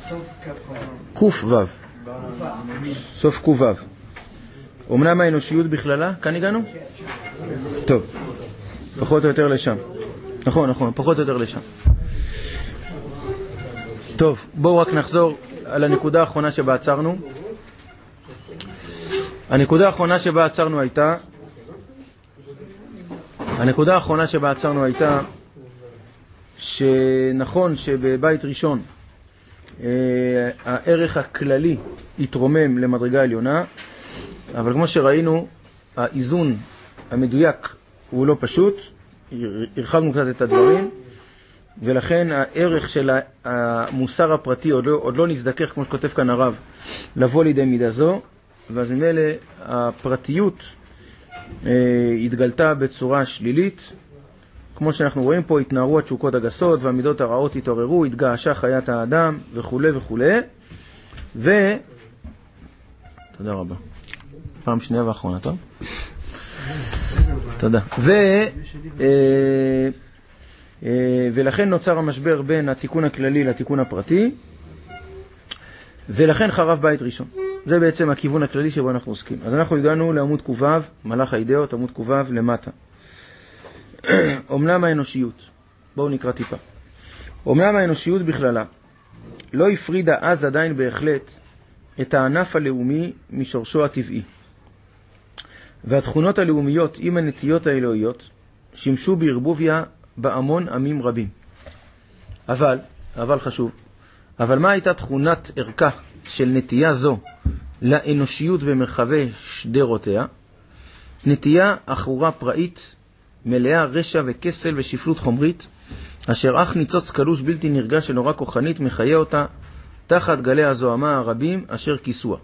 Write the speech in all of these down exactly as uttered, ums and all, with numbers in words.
קוף וו. סוף קוף וו. אמנם האנושיות בכללה, כאן הגענו? טוב, פחות או יותר לשם. נכון, נכון, פחות או יותר לשם. טוב, בואו רק נחזור על הנקודה האחרונה שבה עצרנו. הנקודה האחרונה שבה עצרנו הייתה, הנקודה האחרונה שבה עצרנו הייתה, שנכון שבבית ראשון אה, הערך הכללי יתרומם למדרגה עליונה, אבל כמו שראינו, האיזון המדויק הוא לא פשוט, הרחבנו קצת את הדברים, ולכן הערך של המוסר הפרטי עוד לא, עוד לא נזדכך, כמו שכותב כאן הרב, לבוא לידי מידה זו, ואז ממילא הפרטיות אה, התגלתה בצורה שלילית, כמו שאנחנו רואים פה, התנערו התשוקות הגסות, והמידות הרעות התעוררו, התגעשה חיית האדם, וכו' וכו'. ו... תודה רבה. פעם שנייה ואחרונה, טוב? תודה. ו... אה, אה, ולכן נוצר המשבר בין התיקון הכללי לתיקון הפרטי, ולכן חרב בית ראשון. זה בעצם הכיוון הכללי שבו אנחנו עוסקים. אז אנחנו הגענו לעמוד קובב, מלאך האידאות, עמוד קובב למטה. אומנם האנושיות, בואו נקרא טיפה. אומנם האנושיות בכללה לא הפרידה אז עדיין בהחלט את הענף הלאומי משורשו הטבעי. והתכונות הלאומיות עם הנטיות האלוהיות שימשו בערבוביה בהמון עמים רבים. אבל, אבל חשוב, אבל מה הייתה תכונת ערכה של נטייה זו לאנושיות במרחבי שדרותיה? נטייה אחורה פראית, מלאה רשע וכסל ושפלות חומרית, אשר אך ניצוץ קלוש בלתי נרגש של נורא כוחנית מחיה אותה תחת גלי הזוהמה הרבים אשר כיסוה.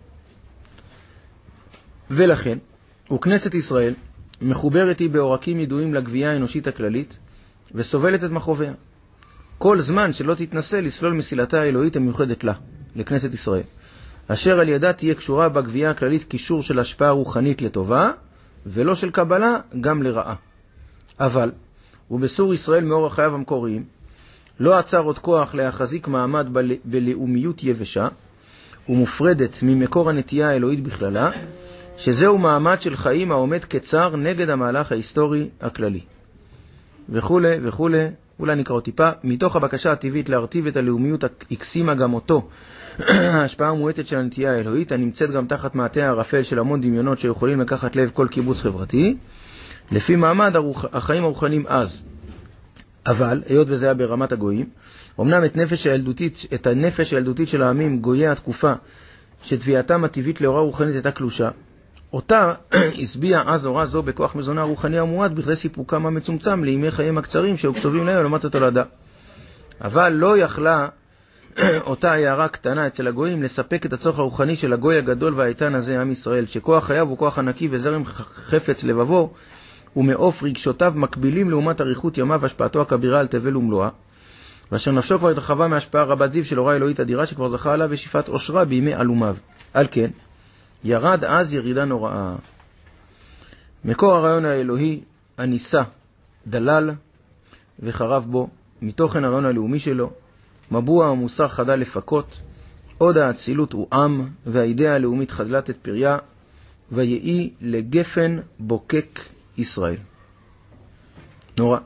ולכן, וכנסת ישראל מחוברת היא בעורקים ידועים לגבייה האנושית הכללית, וסובלת את מחוביה. כל זמן שלא תתנסה לסלול מסילתה האלוהית המיוחדת לה, לכנסת ישראל, אשר על ידה תהיה קשורה בגבייה הכללית קישור של השפעה רוחנית לטובה, ולא של קבלה גם לרעה. אבל, ובסור ישראל מאור החייו המקוריים, לא עצר עוד כוח להחזיק מעמד בל... בלאומיות יבשה, ומופרדת ממקור הנטייה האלוהית בכללה, שזהו מעמד של חיים העומד קצר נגד המהלך ההיסטורי הכללי. וכו' וכו', אולי נקרא טיפה, מתוך הבקשה הטבעית להרטיב את הלאומיות הקסימה גם אותו, ההשפעה המועטת של הנטייה האלוהית, הנמצאת גם תחת מעטה הערפל של המון דמיונות שיכולים לקחת לב כל קיבוץ חברתי, לפי מעמד הרוח, החיים הרוחניים אז. אבל, היות וזה היה ברמת הגויים, אמנם את, נפש הילדותית, את הנפש הילדותית של העמים גויי התקופה, שתביעתם הטבעית לאורה רוחנית הייתה קלושה, אותה הסביע אז אורה זו בכוח מזונה רוחני המועט בכדי סיפוקם המצומצם לימי חיים הקצרים שהוקצובים להם לעומת התולדה. אבל לא יכלה אותה הערה קטנה אצל הגויים לספק את הצורך הרוחני של הגוי הגדול והאיתן הזה, עם ישראל, שכוח חייו הוא כוח ענקי וזרם חפץ לבבו, ומעוף רגשותיו מקבילים לעומת אריכות ימיו והשפעתו הכבירה על תבל ומלואה, ואשר נפשו כבר התרחבה מהשפעה רבת זיו של אורה אלוהית אדירה שכבר זכה עליו ושפעת עושרה בימי אלומיו. על כן, ירד אז ירידה נוראה. מקור הרעיון האלוהי הניסה דלל וחרב בו, מתוכן הרעיון הלאומי שלו, מבוע המוסר חדל לפקות, עוד האצילות הוא עם, והאידאה הלאומית חדלת את פריה, ויהי לגפן בוקק ישראל. נורא.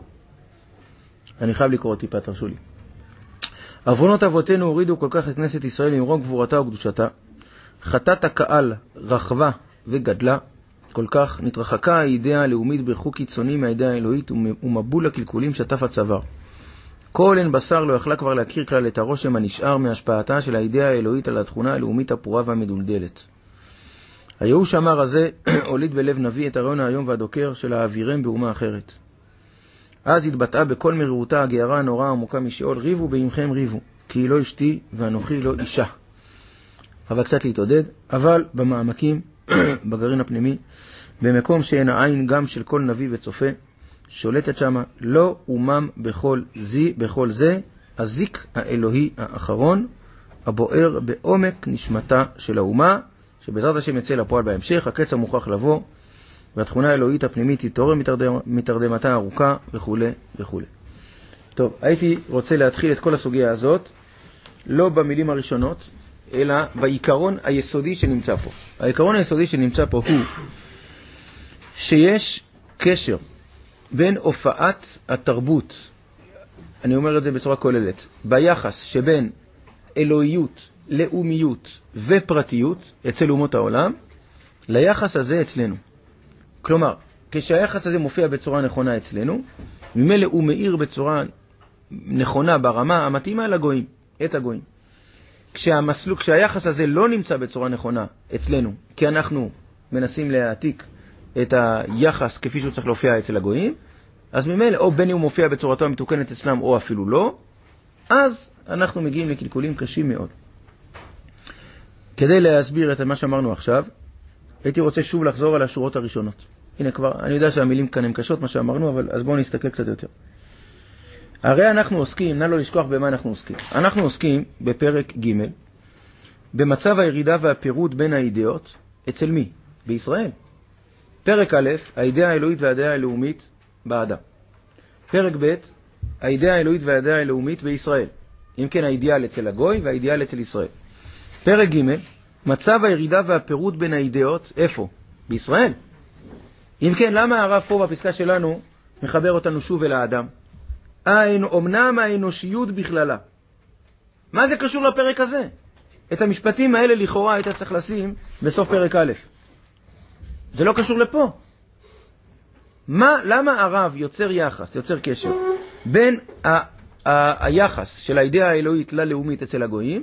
אני חייב לקרוא טיפה, תרשו לי. עוונות אבותינו הורידו כל כך את כנסת ישראל ממרום גבורתה וקדושתה. חטאת הקהל רחבה וגדלה, כל כך נתרחקה האידאה הלאומית בריחוק קיצוני מהאידאה האלוהית, ומבול הקלקולים שטף הצוואר. כל אין בשר לא יכלה כבר להכיר כלל את הרושם הנשאר מהשפעתה של האידאה האלוהית על התכונה הלאומית הפורה והמדולדלת. הייאוש המר הזה הוליד בלב נביא את הרעיון היום והדוקר של האווירם באומה אחרת. אז התבטאה בכל מרירותה הגערה הנוראה עמוקה משאול, ריבו בעמכם ריבו, כי לא אשתי ואנוכי לא אישה. אבל קצת להתעודד, אבל במעמקים, בגרעין הפנימי, במקום שאין העין גם של כל נביא וצופה, שולטת שמה לא אומם בכל זי, בכל זה, הזיק האלוהי האחרון, הבוער בעומק נשמתה של האומה, שבעזרת השם יצא לפועל בהמשך, הקץ המוכח לבוא, והתכונה האלוהית הפנימית תתעורר מתרדם, מתרדמתה ארוכה וכו' וכו'. טוב, הייתי רוצה להתחיל את כל הסוגיה הזאת, לא במילים הראשונות, אלא בעיקרון היסודי שנמצא פה. העיקרון היסודי שנמצא פה הוא שיש קשר בין הופעת התרבות, אני אומר את זה בצורה כוללת, ביחס שבין אלוהיות, לאומיות ופרטיות אצל אומות העולם, ליחס הזה אצלנו. כלומר, כשהיחס הזה מופיע בצורה נכונה אצלנו, ממילא הוא מאיר בצורה נכונה ברמה המתאימה לגויים, את הגויים. כשהמסלול, כשהיחס הזה לא נמצא בצורה נכונה אצלנו, כי אנחנו מנסים להעתיק את היחס כפי שהוא צריך להופיע אצל הגויים, אז ממילא, או בין הוא מופיע בצורתו המתוקנת אצלם או אפילו לא, אז אנחנו מגיעים לקלקולים קשים מאוד. כדי להסביר את מה שאמרנו עכשיו, הייתי רוצה שוב לחזור על השורות הראשונות. הנה כבר, אני יודע שהמילים כאן הן קשות מה שאמרנו, אבל אז בואו נסתכל קצת יותר. הרי אנחנו עוסקים, נא לא לשכוח במה אנחנו עוסקים. אנחנו עוסקים בפרק ג' במצב הירידה והפירוד בין האידאות, אצל מי? בישראל. פרק א', האידאה האלוהית והאידאה הלאומית באדם. פרק ב', האידאה האלוהית והאידאה הלאומית בישראל. אם כן, האידיאל אצל הגוי והאידיאל אצל ישראל. פרק ג', מצב הירידה והפירוד בין האידאות, איפה? בישראל. אם כן, למה הרב פה בפסקה שלנו מחבר אותנו שוב אל האדם? אמנם האנושיות בכללה. מה זה קשור לפרק הזה? את המשפטים האלה לכאורה היית צריך לשים בסוף פרק א'. זה לא קשור לפה. מה, למה הרב יוצר יחס, יוצר קשר, בין ה, ה, היחס של האידאה האלוהית ללאומית אצל הגויים,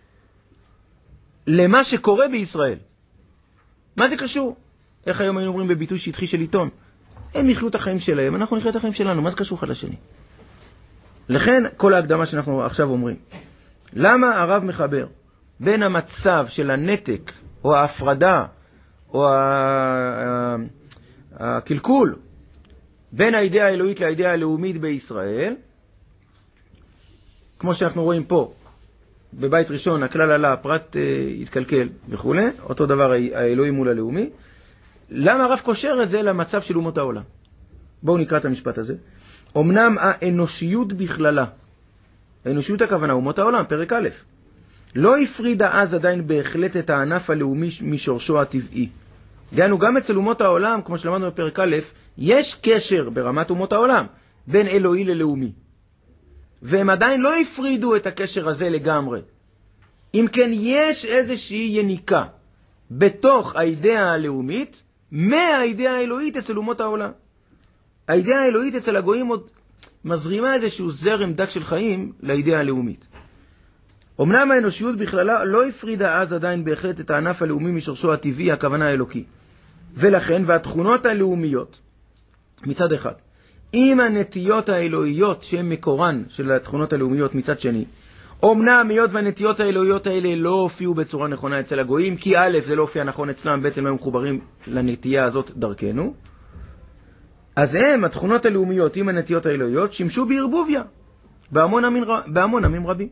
למה שקורה בישראל? מה זה קשור? איך היום היינו אומרים בביטוי שטחי של עיתון? הם יחיו את החיים שלהם, אנחנו נחיה את החיים שלנו, מה זה קשור אחד לשני? לכן כל ההקדמה שאנחנו עכשיו אומרים. למה הרב מחבר בין המצב של הנתק, או ההפרדה, או הקלקול, בין האידאה האלוהית לאידאה הלאומית בישראל, כמו שאנחנו רואים פה, בבית ראשון, הכלל עלה, הפרט uh, התקלקל וכו', אותו דבר האלוהי מול הלאומי. למה הרב קושר את זה למצב של אומות העולם? בואו נקרא את המשפט הזה. אמנם האנושיות בכללה, האנושיות הכוונה, אומות העולם, פרק א', לא הפרידה אז עדיין בהחלט את הענף הלאומי משורשו הטבעי. דהיינו, גם אצל אומות העולם, כמו שלמדנו בפרק א', יש קשר ברמת אומות העולם בין אלוהי ללאומי. והם עדיין לא הפרידו את הקשר הזה לגמרי. אם כן, יש איזושהי יניקה בתוך האידאה הלאומית מהאידאה האלוהית אצל אומות העולם. האידאה האלוהית אצל הגויים עוד מזרימה איזשהו זרם דק של חיים לאידאה הלאומית. אמנם האנושיות בכללה לא הפרידה אז עדיין בהחלט את הענף הלאומי משורשו הטבעי, הכוונה האלוקי. ולכן, והתכונות הלאומיות, מצד אחד, עם הנטיות האלוהיות שהן מקורן של התכונות הלאומיות מצד שני, אמנם היות והנטיות האלוהיות האלה לא הופיעו בצורה נכונה אצל הגויים, כי א' זה לא הופיע נכון אצלם, ב' הם היו מחוברים לנטייה הזאת דרכנו, אז הם, התכונות הלאומיות עם הנטיות האלוהיות, שימשו בערבוביה, בהמון עמים, בהמון עמים רבים.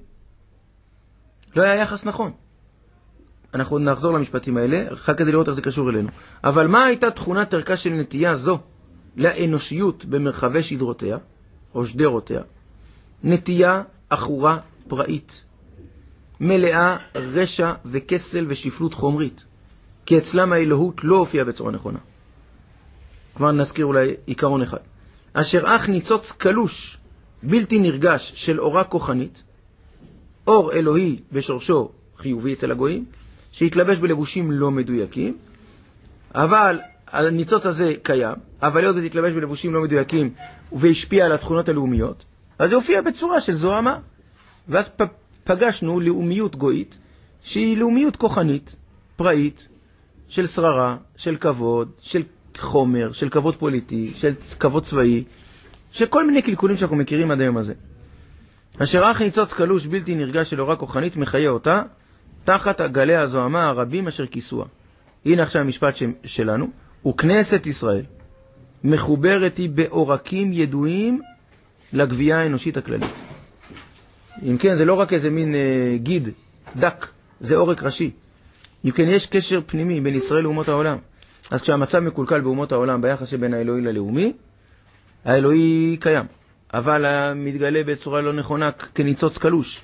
לא היה יחס נכון. אנחנו נחזור למשפטים האלה, רק כדי לראות איך זה קשור אלינו. אבל מה הייתה תכונת ערכה של נטייה זו לאנושיות במרחבי שדרותיה, או שדרותיה? נטייה אחורה פראית, מלאה רשע וכסל ושפלות חומרית, כי אצלם האלוהות לא הופיעה בצורה נכונה. כבר נזכיר אולי עיקרון אחד. אשר אך ניצוץ קלוש, בלתי נרגש של אורה כוחנית, אור אלוהי בשורשו חיובי אצל הגויים, שהתלבש בלבושים לא מדויקים, אבל הניצוץ הזה קיים, אבל עוד התלבש בלבושים לא מדויקים והשפיע על התכונות הלאומיות, אז זה הופיע בצורה של זוהמה, ואז פגשנו לאומיות גויית, שהיא לאומיות כוחנית, פראית, של שררה, של כבוד, של חומר, של כבוד פוליטי, של כבוד צבאי, של כל מיני קלקולים שאנחנו מכירים עד היום הזה. אשר אך ניצוץ קלוש בלתי נרגש של אורה כוחנית מחיה אותה, תחת גלי הזוהמה הרבים אשר כיסוה. הנה עכשיו המשפט ש- שלנו, וכנסת ישראל מחוברת היא באורקים ידועים לגבייה האנושית הכללית. אם כן, זה לא רק איזה מין אה, גיד דק, זה אורק ראשי. אם כן, יש קשר פנימי בין ישראל לאומות העולם. אז כשהמצב מקולקל באומות העולם ביחס שבין האלוהי ללאומי, האלוהי קיים, אבל מתגלה בצורה לא נכונה כניצוץ קלוש.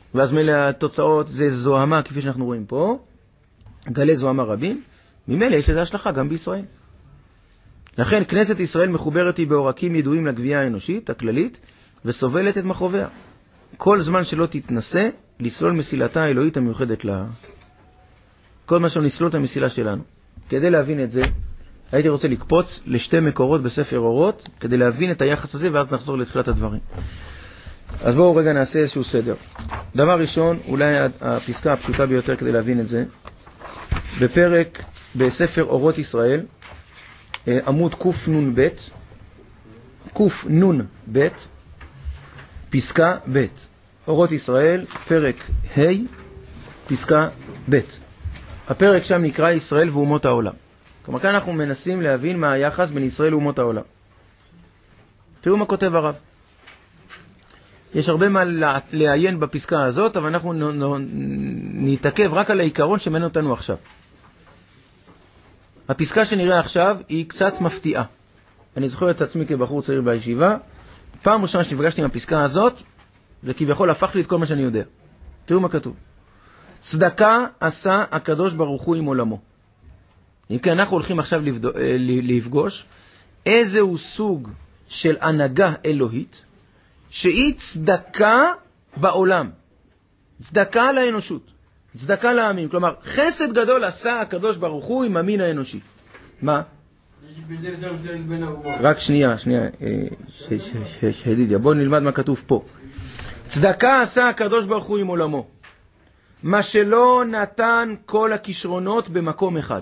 ואז מילא התוצאות זה זוהמה, כפי שאנחנו רואים פה, גלי זוהמה רבים, ממילא יש לזה השלכה גם בישראל. לכן כנסת ישראל מחוברת היא בעורקים ידועים לגבייה האנושית, הכללית, וסובלת את מחוביה. כל זמן שלא תתנסה, לסלול מסילתה האלוהית המיוחדת לה. כל מה שנסלול את המסילה שלנו. כדי להבין את זה, הייתי רוצה לקפוץ לשתי מקורות בספר אורות, כדי להבין את היחס הזה, ואז נחזור לתחילת הדברים. אז בואו רגע נעשה איזשהו סדר. דבר ראשון, אולי הפסקה הפשוטה ביותר כדי להבין את זה, בפרק, בספר אורות ישראל, עמוד קוף נון בית, קוף נון בית, פסקה בית. אורות ישראל, פרק ה', פסקה בית. הפרק שם נקרא ישראל ואומות העולם. כלומר, כאן אנחנו מנסים להבין מה היחס בין ישראל ואומות העולם. תראו מה כותב הרב. יש הרבה מה לעיין בפסקה הזאת, אבל אנחנו נתעכב רק על העיקרון שמעניין אותנו עכשיו. הפסקה שנראה עכשיו היא קצת מפתיעה. אני זוכר את עצמי כבחור צעיר בישיבה. פעם ראשונה שנפגשתי עם הפסקה הזאת, זה כביכול הפך לי את כל מה שאני יודע. תראו מה כתוב. צדקה עשה הקדוש ברוך הוא עם עולמו. אם כן, אנחנו הולכים עכשיו לפגוש איזהו סוג של הנהגה אלוהית, שהיא צדקה בעולם. צדקה לאנושות. צדקה לעמים. כלומר, חסד גדול עשה הקדוש ברוך הוא עם המין האנושי. מה? רק שנייה, שנייה. שדידיה, בואו נלמד מה כתוב פה. צדקה עשה הקדוש ברוך הוא עם עולמו. מה שלא נתן כל הכישרונות במקום אחד.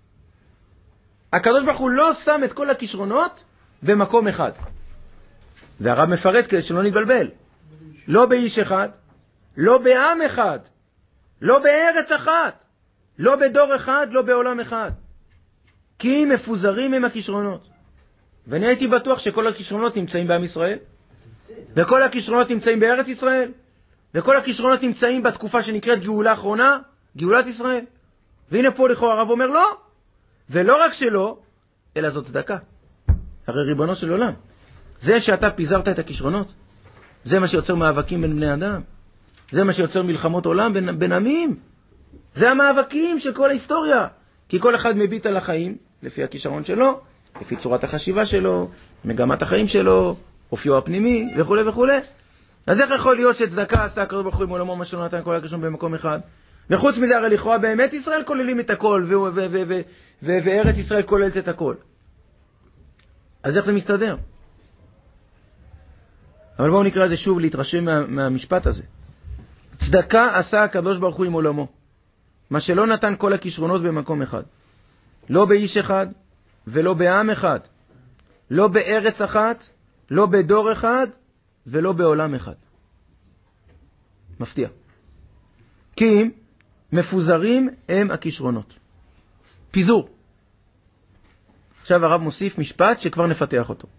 הקדוש ברוך הוא לא שם את כל הכישרונות במקום אחד. והרב מפרט כדי שלא נתבלבל. לא באיש אחד, לא בעם אחד, לא בארץ אחת, לא בדור אחד, לא בעולם אחד. כי מפוזרים הם הכישרונות. ואני הייתי בטוח שכל הכישרונות נמצאים בעם ישראל, וכל הכישרונות נמצאים בארץ ישראל, וכל הכישרונות נמצאים בתקופה שנקראת גאולה האחרונה, גאולת ישראל. והנה פה לכאורה הרב אומר לא, ולא רק שלא, אלא זאת צדקה. הרי ריבונו של עולם, זה שאתה פיזרת את הכישרונות, זה מה שיוצר מאבקים בין בני אדם, זה מה שיוצר מלחמות עולם בין, בין עמים, זה המאבקים של כל ההיסטוריה, כי כל אחד מביט על החיים לפי הכישרון שלו, לפי צורת החשיבה שלו, מגמת החיים שלו, אופיו הפנימי וכו' וכו'. אז איך יכול להיות שצדקה עשה הקדוש ברוך הוא עם עולמו מה שלא נתן כל הכישרון במקום אחד? וחוץ מזה הרי לכאורה באמת ישראל כוללים את הכל, ו- ו- ו- ו- ו- וארץ ישראל כוללת את הכל. אז איך זה מסתדר? אבל בואו נקרא את זה שוב להתרשם מה, מהמשפט הזה. צדקה עשה הקדוש ברוך הוא עם עולמו, מה שלא נתן כל הכישרונות במקום אחד. לא באיש אחד ולא בעם אחד, לא בארץ אחת, לא בדור אחד ולא בעולם אחד. מפתיע. כי מפוזרים הם הכישרונות. פיזור. עכשיו הרב מוסיף משפט שכבר נפתח אותו.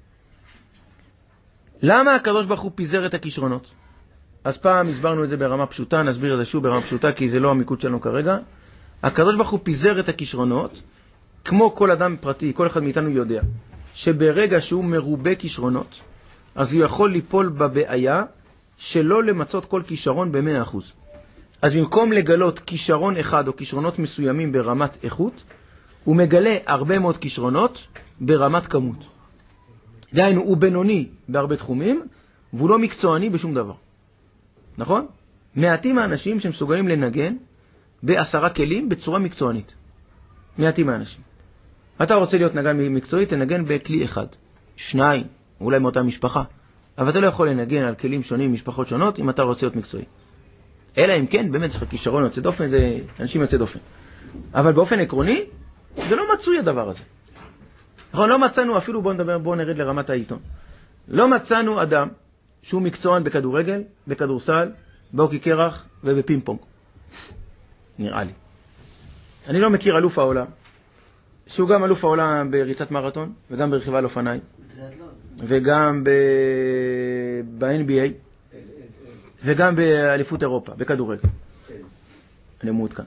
למה הקדוש ברוך הוא פיזר את הכישרונות? אז פעם הסברנו את זה ברמה פשוטה, נסביר את זה שוב ברמה פשוטה, כי זה לא המיקוד שלנו כרגע. הקדוש ברוך הוא פיזר את הכישרונות, כמו כל אדם פרטי, כל אחד מאיתנו יודע, שברגע שהוא מרובה כישרונות, אז הוא יכול ליפול בבעיה שלא למצות כל כישרון ב-מאה אחוז. אז במקום לגלות כישרון אחד או כישרונות מסוימים ברמת איכות, הוא מגלה הרבה מאוד כישרונות ברמת כמות. דהיינו, הוא בינוני בהרבה תחומים, והוא לא מקצועני בשום דבר. נכון? מעטים האנשים שמסוגלים לנגן בעשרה כלים בצורה מקצוענית. מעטים האנשים. אתה רוצה להיות נגן מקצועי, תנגן בכלי אחד. שניים, אולי מאותה משפחה. אבל אתה לא יכול לנגן על כלים שונים, משפחות שונות, אם אתה רוצה להיות מקצועי. אלא אם כן, באמת, יש לך כישרון יוצא דופן, זה אנשים יוצא דופן. אבל באופן עקרוני, זה לא מצוי הדבר הזה. נכון, לא מצאנו, אפילו בואו נדבר, בואו נרד לרמת העיתון. לא מצאנו אדם שהוא מקצוען בכדורגל, בכדורסל, באוקי קרח ובפינג פונג. נראה לי. אני לא מכיר אלוף העולם, שהוא גם אלוף העולם בריצת מרתון, וגם ברכיבה על אופניים, וגם ב-אן בי איי, וגם באליפות אירופה, בכדורגל. אני מעודכן.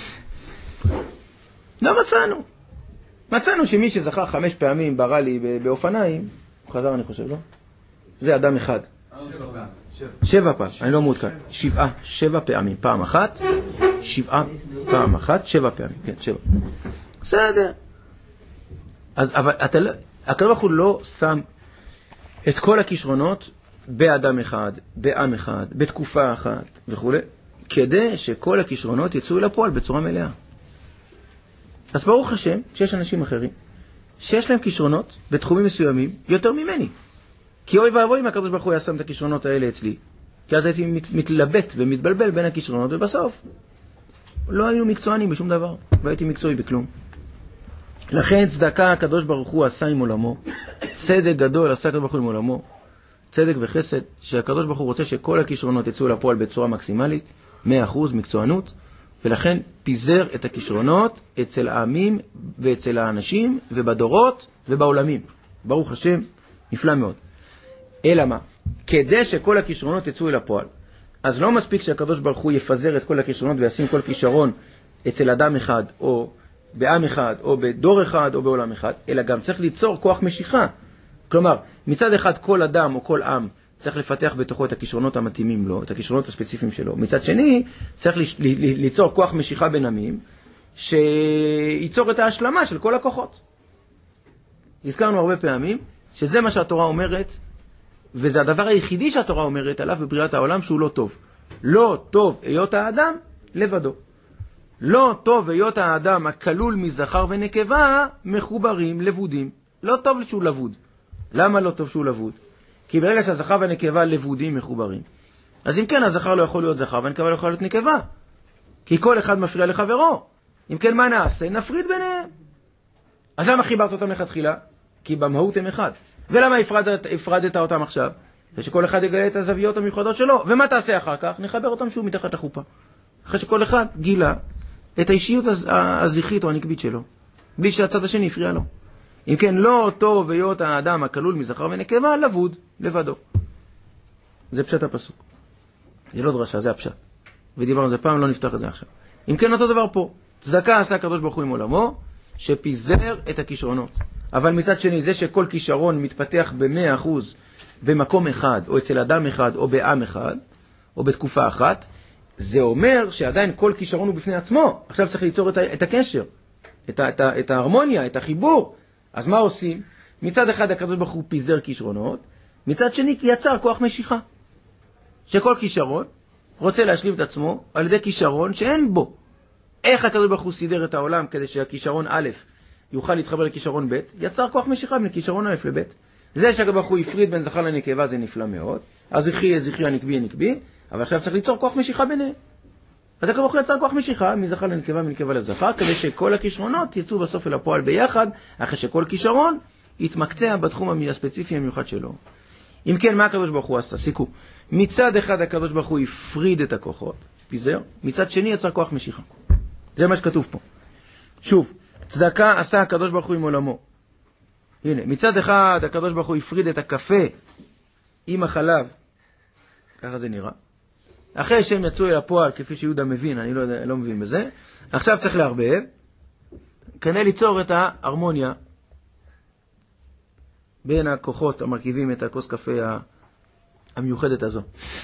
לא מצאנו. מצאנו שמי שזכה חמש פעמים ברלי באופניים, הוא חזר אני חושב, לא? זה אדם אחד. שבע, שבע פעם, אני לא מעודכן. שבעה, שבע פעמים. פעם אחת, שבעה, פעם אחת, שבע פעמים. כן, שבע. בסדר. אז, אבל אתה לא, הקדוש ברוך הוא לא שם את כל הכישרונות באדם אחד, בעם אחד, בתקופה אחת וכו', כדי שכל הכישרונות יצאו אל הפועל בצורה מלאה. אז ברוך השם שיש אנשים אחרים שיש להם כישרונות בתחומים מסוימים יותר ממני. כי אוי ואבוי אם הקדוש ברוך הוא ישם את הכישרונות האלה אצלי. כי אז הייתי מתלבט ומתבלבל בין הכישרונות, ובסוף לא היינו מקצוענים בשום דבר, לא הייתי מקצועי בכלום. לכן צדקה הקדוש ברוך הוא עשה עם עולמו, צדק גדול עשה הקדוש ברוך הוא עם עולמו, צדק וחסד, שהקדוש ברוך הוא רוצה שכל הכישרונות יצאו לפועל בצורה מקסימלית, מאה אחוז מקצוענות, ולכן פיזר את הכישרונות אצל העמים ואצל האנשים ובדורות ובעולמים. ברוך השם, נפלא מאוד. אלא מה? כדי שכל הכישרונות יצאו אל הפועל. אז לא מספיק שהקדוש ברוך הוא יפזר את כל הכישרונות וישים כל כישרון אצל אדם אחד או בעם אחד או בדור אחד או בעולם אחד, אלא גם צריך ליצור כוח משיכה. כלומר, מצד אחד כל אדם או כל עם צריך לפתח בתוכו את הכישרונות המתאימים לו, את הכישרונות הספציפיים שלו. מצד שני, צריך ליצור כוח משיכה בין עמים, שייצור את ההשלמה של כל הכוחות. הזכרנו הרבה פעמים, שזה מה שהתורה אומרת, וזה הדבר היחידי שהתורה אומרת עליו בבריאת העולם, שהוא לא טוב. לא טוב היות האדם לבדו. לא טוב היות האדם הכלול מזכר ונקבה, מחוברים לבודים. לא טוב שהוא לבוד. למה לא טוב שהוא לבוד? כי ברגע שהזכר והנקבה לבודים מחוברים, אז אם כן, הזכר לא יכול להיות זכר והנקבה לא יכול להיות נקבה. כי כל אחד מפריע לחברו. אם כן, מה נעשה? נפריד ביניהם. אז למה חיברת אותם לכתחילה? כי במהות הם אחד. ולמה הפרדת, הפרדת אותם עכשיו? שכל אחד יגלה את הזוויות המיוחדות שלו. ומה תעשה אחר כך? נחבר אותם שוב מתחת לחופה. אחרי שכל אחד גילה את האישיות הזכרית או הנקבית שלו, בלי שהצד השני הפריע לו. אם כן, לא טוב היות האדם הכלול מזכר ונקבה, לבוד, לבדו. זה פשט הפסוק. זה לא דרשה, זה הפשט. ודיברנו על זה פעם, לא נפתח את זה עכשיו. אם כן, אותו דבר פה. צדקה עשה הקדוש ברוך הוא עם עולמו, שפיזר את הכישרונות. אבל מצד שני, זה שכל כישרון מתפתח ב-מאה אחוז במקום אחד, או אצל אדם אחד, או בעם אחד, או בתקופה אחת, זה אומר שעדיין כל כישרון הוא בפני עצמו. עכשיו צריך ליצור את, ה- את הקשר, את, ה- את, ה- את ההרמוניה, את החיבור. אז מה עושים? מצד אחד הקדוש ברוך הוא פיזר כישרונות, מצד שני יצר כוח משיכה. שכל כישרון רוצה להשלים את עצמו על ידי כישרון שאין בו. איך הקדוש ברוך הוא סידר את העולם כדי שהכישרון א' יוכל להתחבר לכישרון ב', יצר כוח משיכה בין כישרון א' לב'. זה שהקדוש ברוך הוא הפריד בין זכר לנקבה זה נפלא מאוד. אז זכרי יהיה זכרי, הנקבי יהיה נקבי, אבל עכשיו צריך ליצור כוח משיכה ביניהם. אז הקדוש ברוך הוא יצר כוח משיכה מזכר לנקבה ומנקבה לזכר, כדי שכל הכישרונות יצאו בסוף אל הפועל ביחד, אחרי שכל כישרון יתמקצע בתחום הספציפי המיוחד שלו. אם כן, מה הקדוש ברוך הוא עשה? סיכו. מצד אחד הקדוש ברוך הוא הפריד את הכוחות, פיזר, מצד שני יצר כוח משיכה. זה מה שכתוב פה. שוב, צדקה עשה הקדוש ברוך הוא עם עולמו. הנה, מצד אחד הקדוש ברוך הוא הפריד את הקפה עם החלב, ככה זה נראה. אחרי שהם יצאו אל הפועל, כפי שיהודה מבין, אני לא, יודע, לא מבין בזה, עכשיו צריך להרבב, כדי ליצור את ההרמוניה בין הכוחות המרכיבים את הכוס קפה המיוחדת הזו.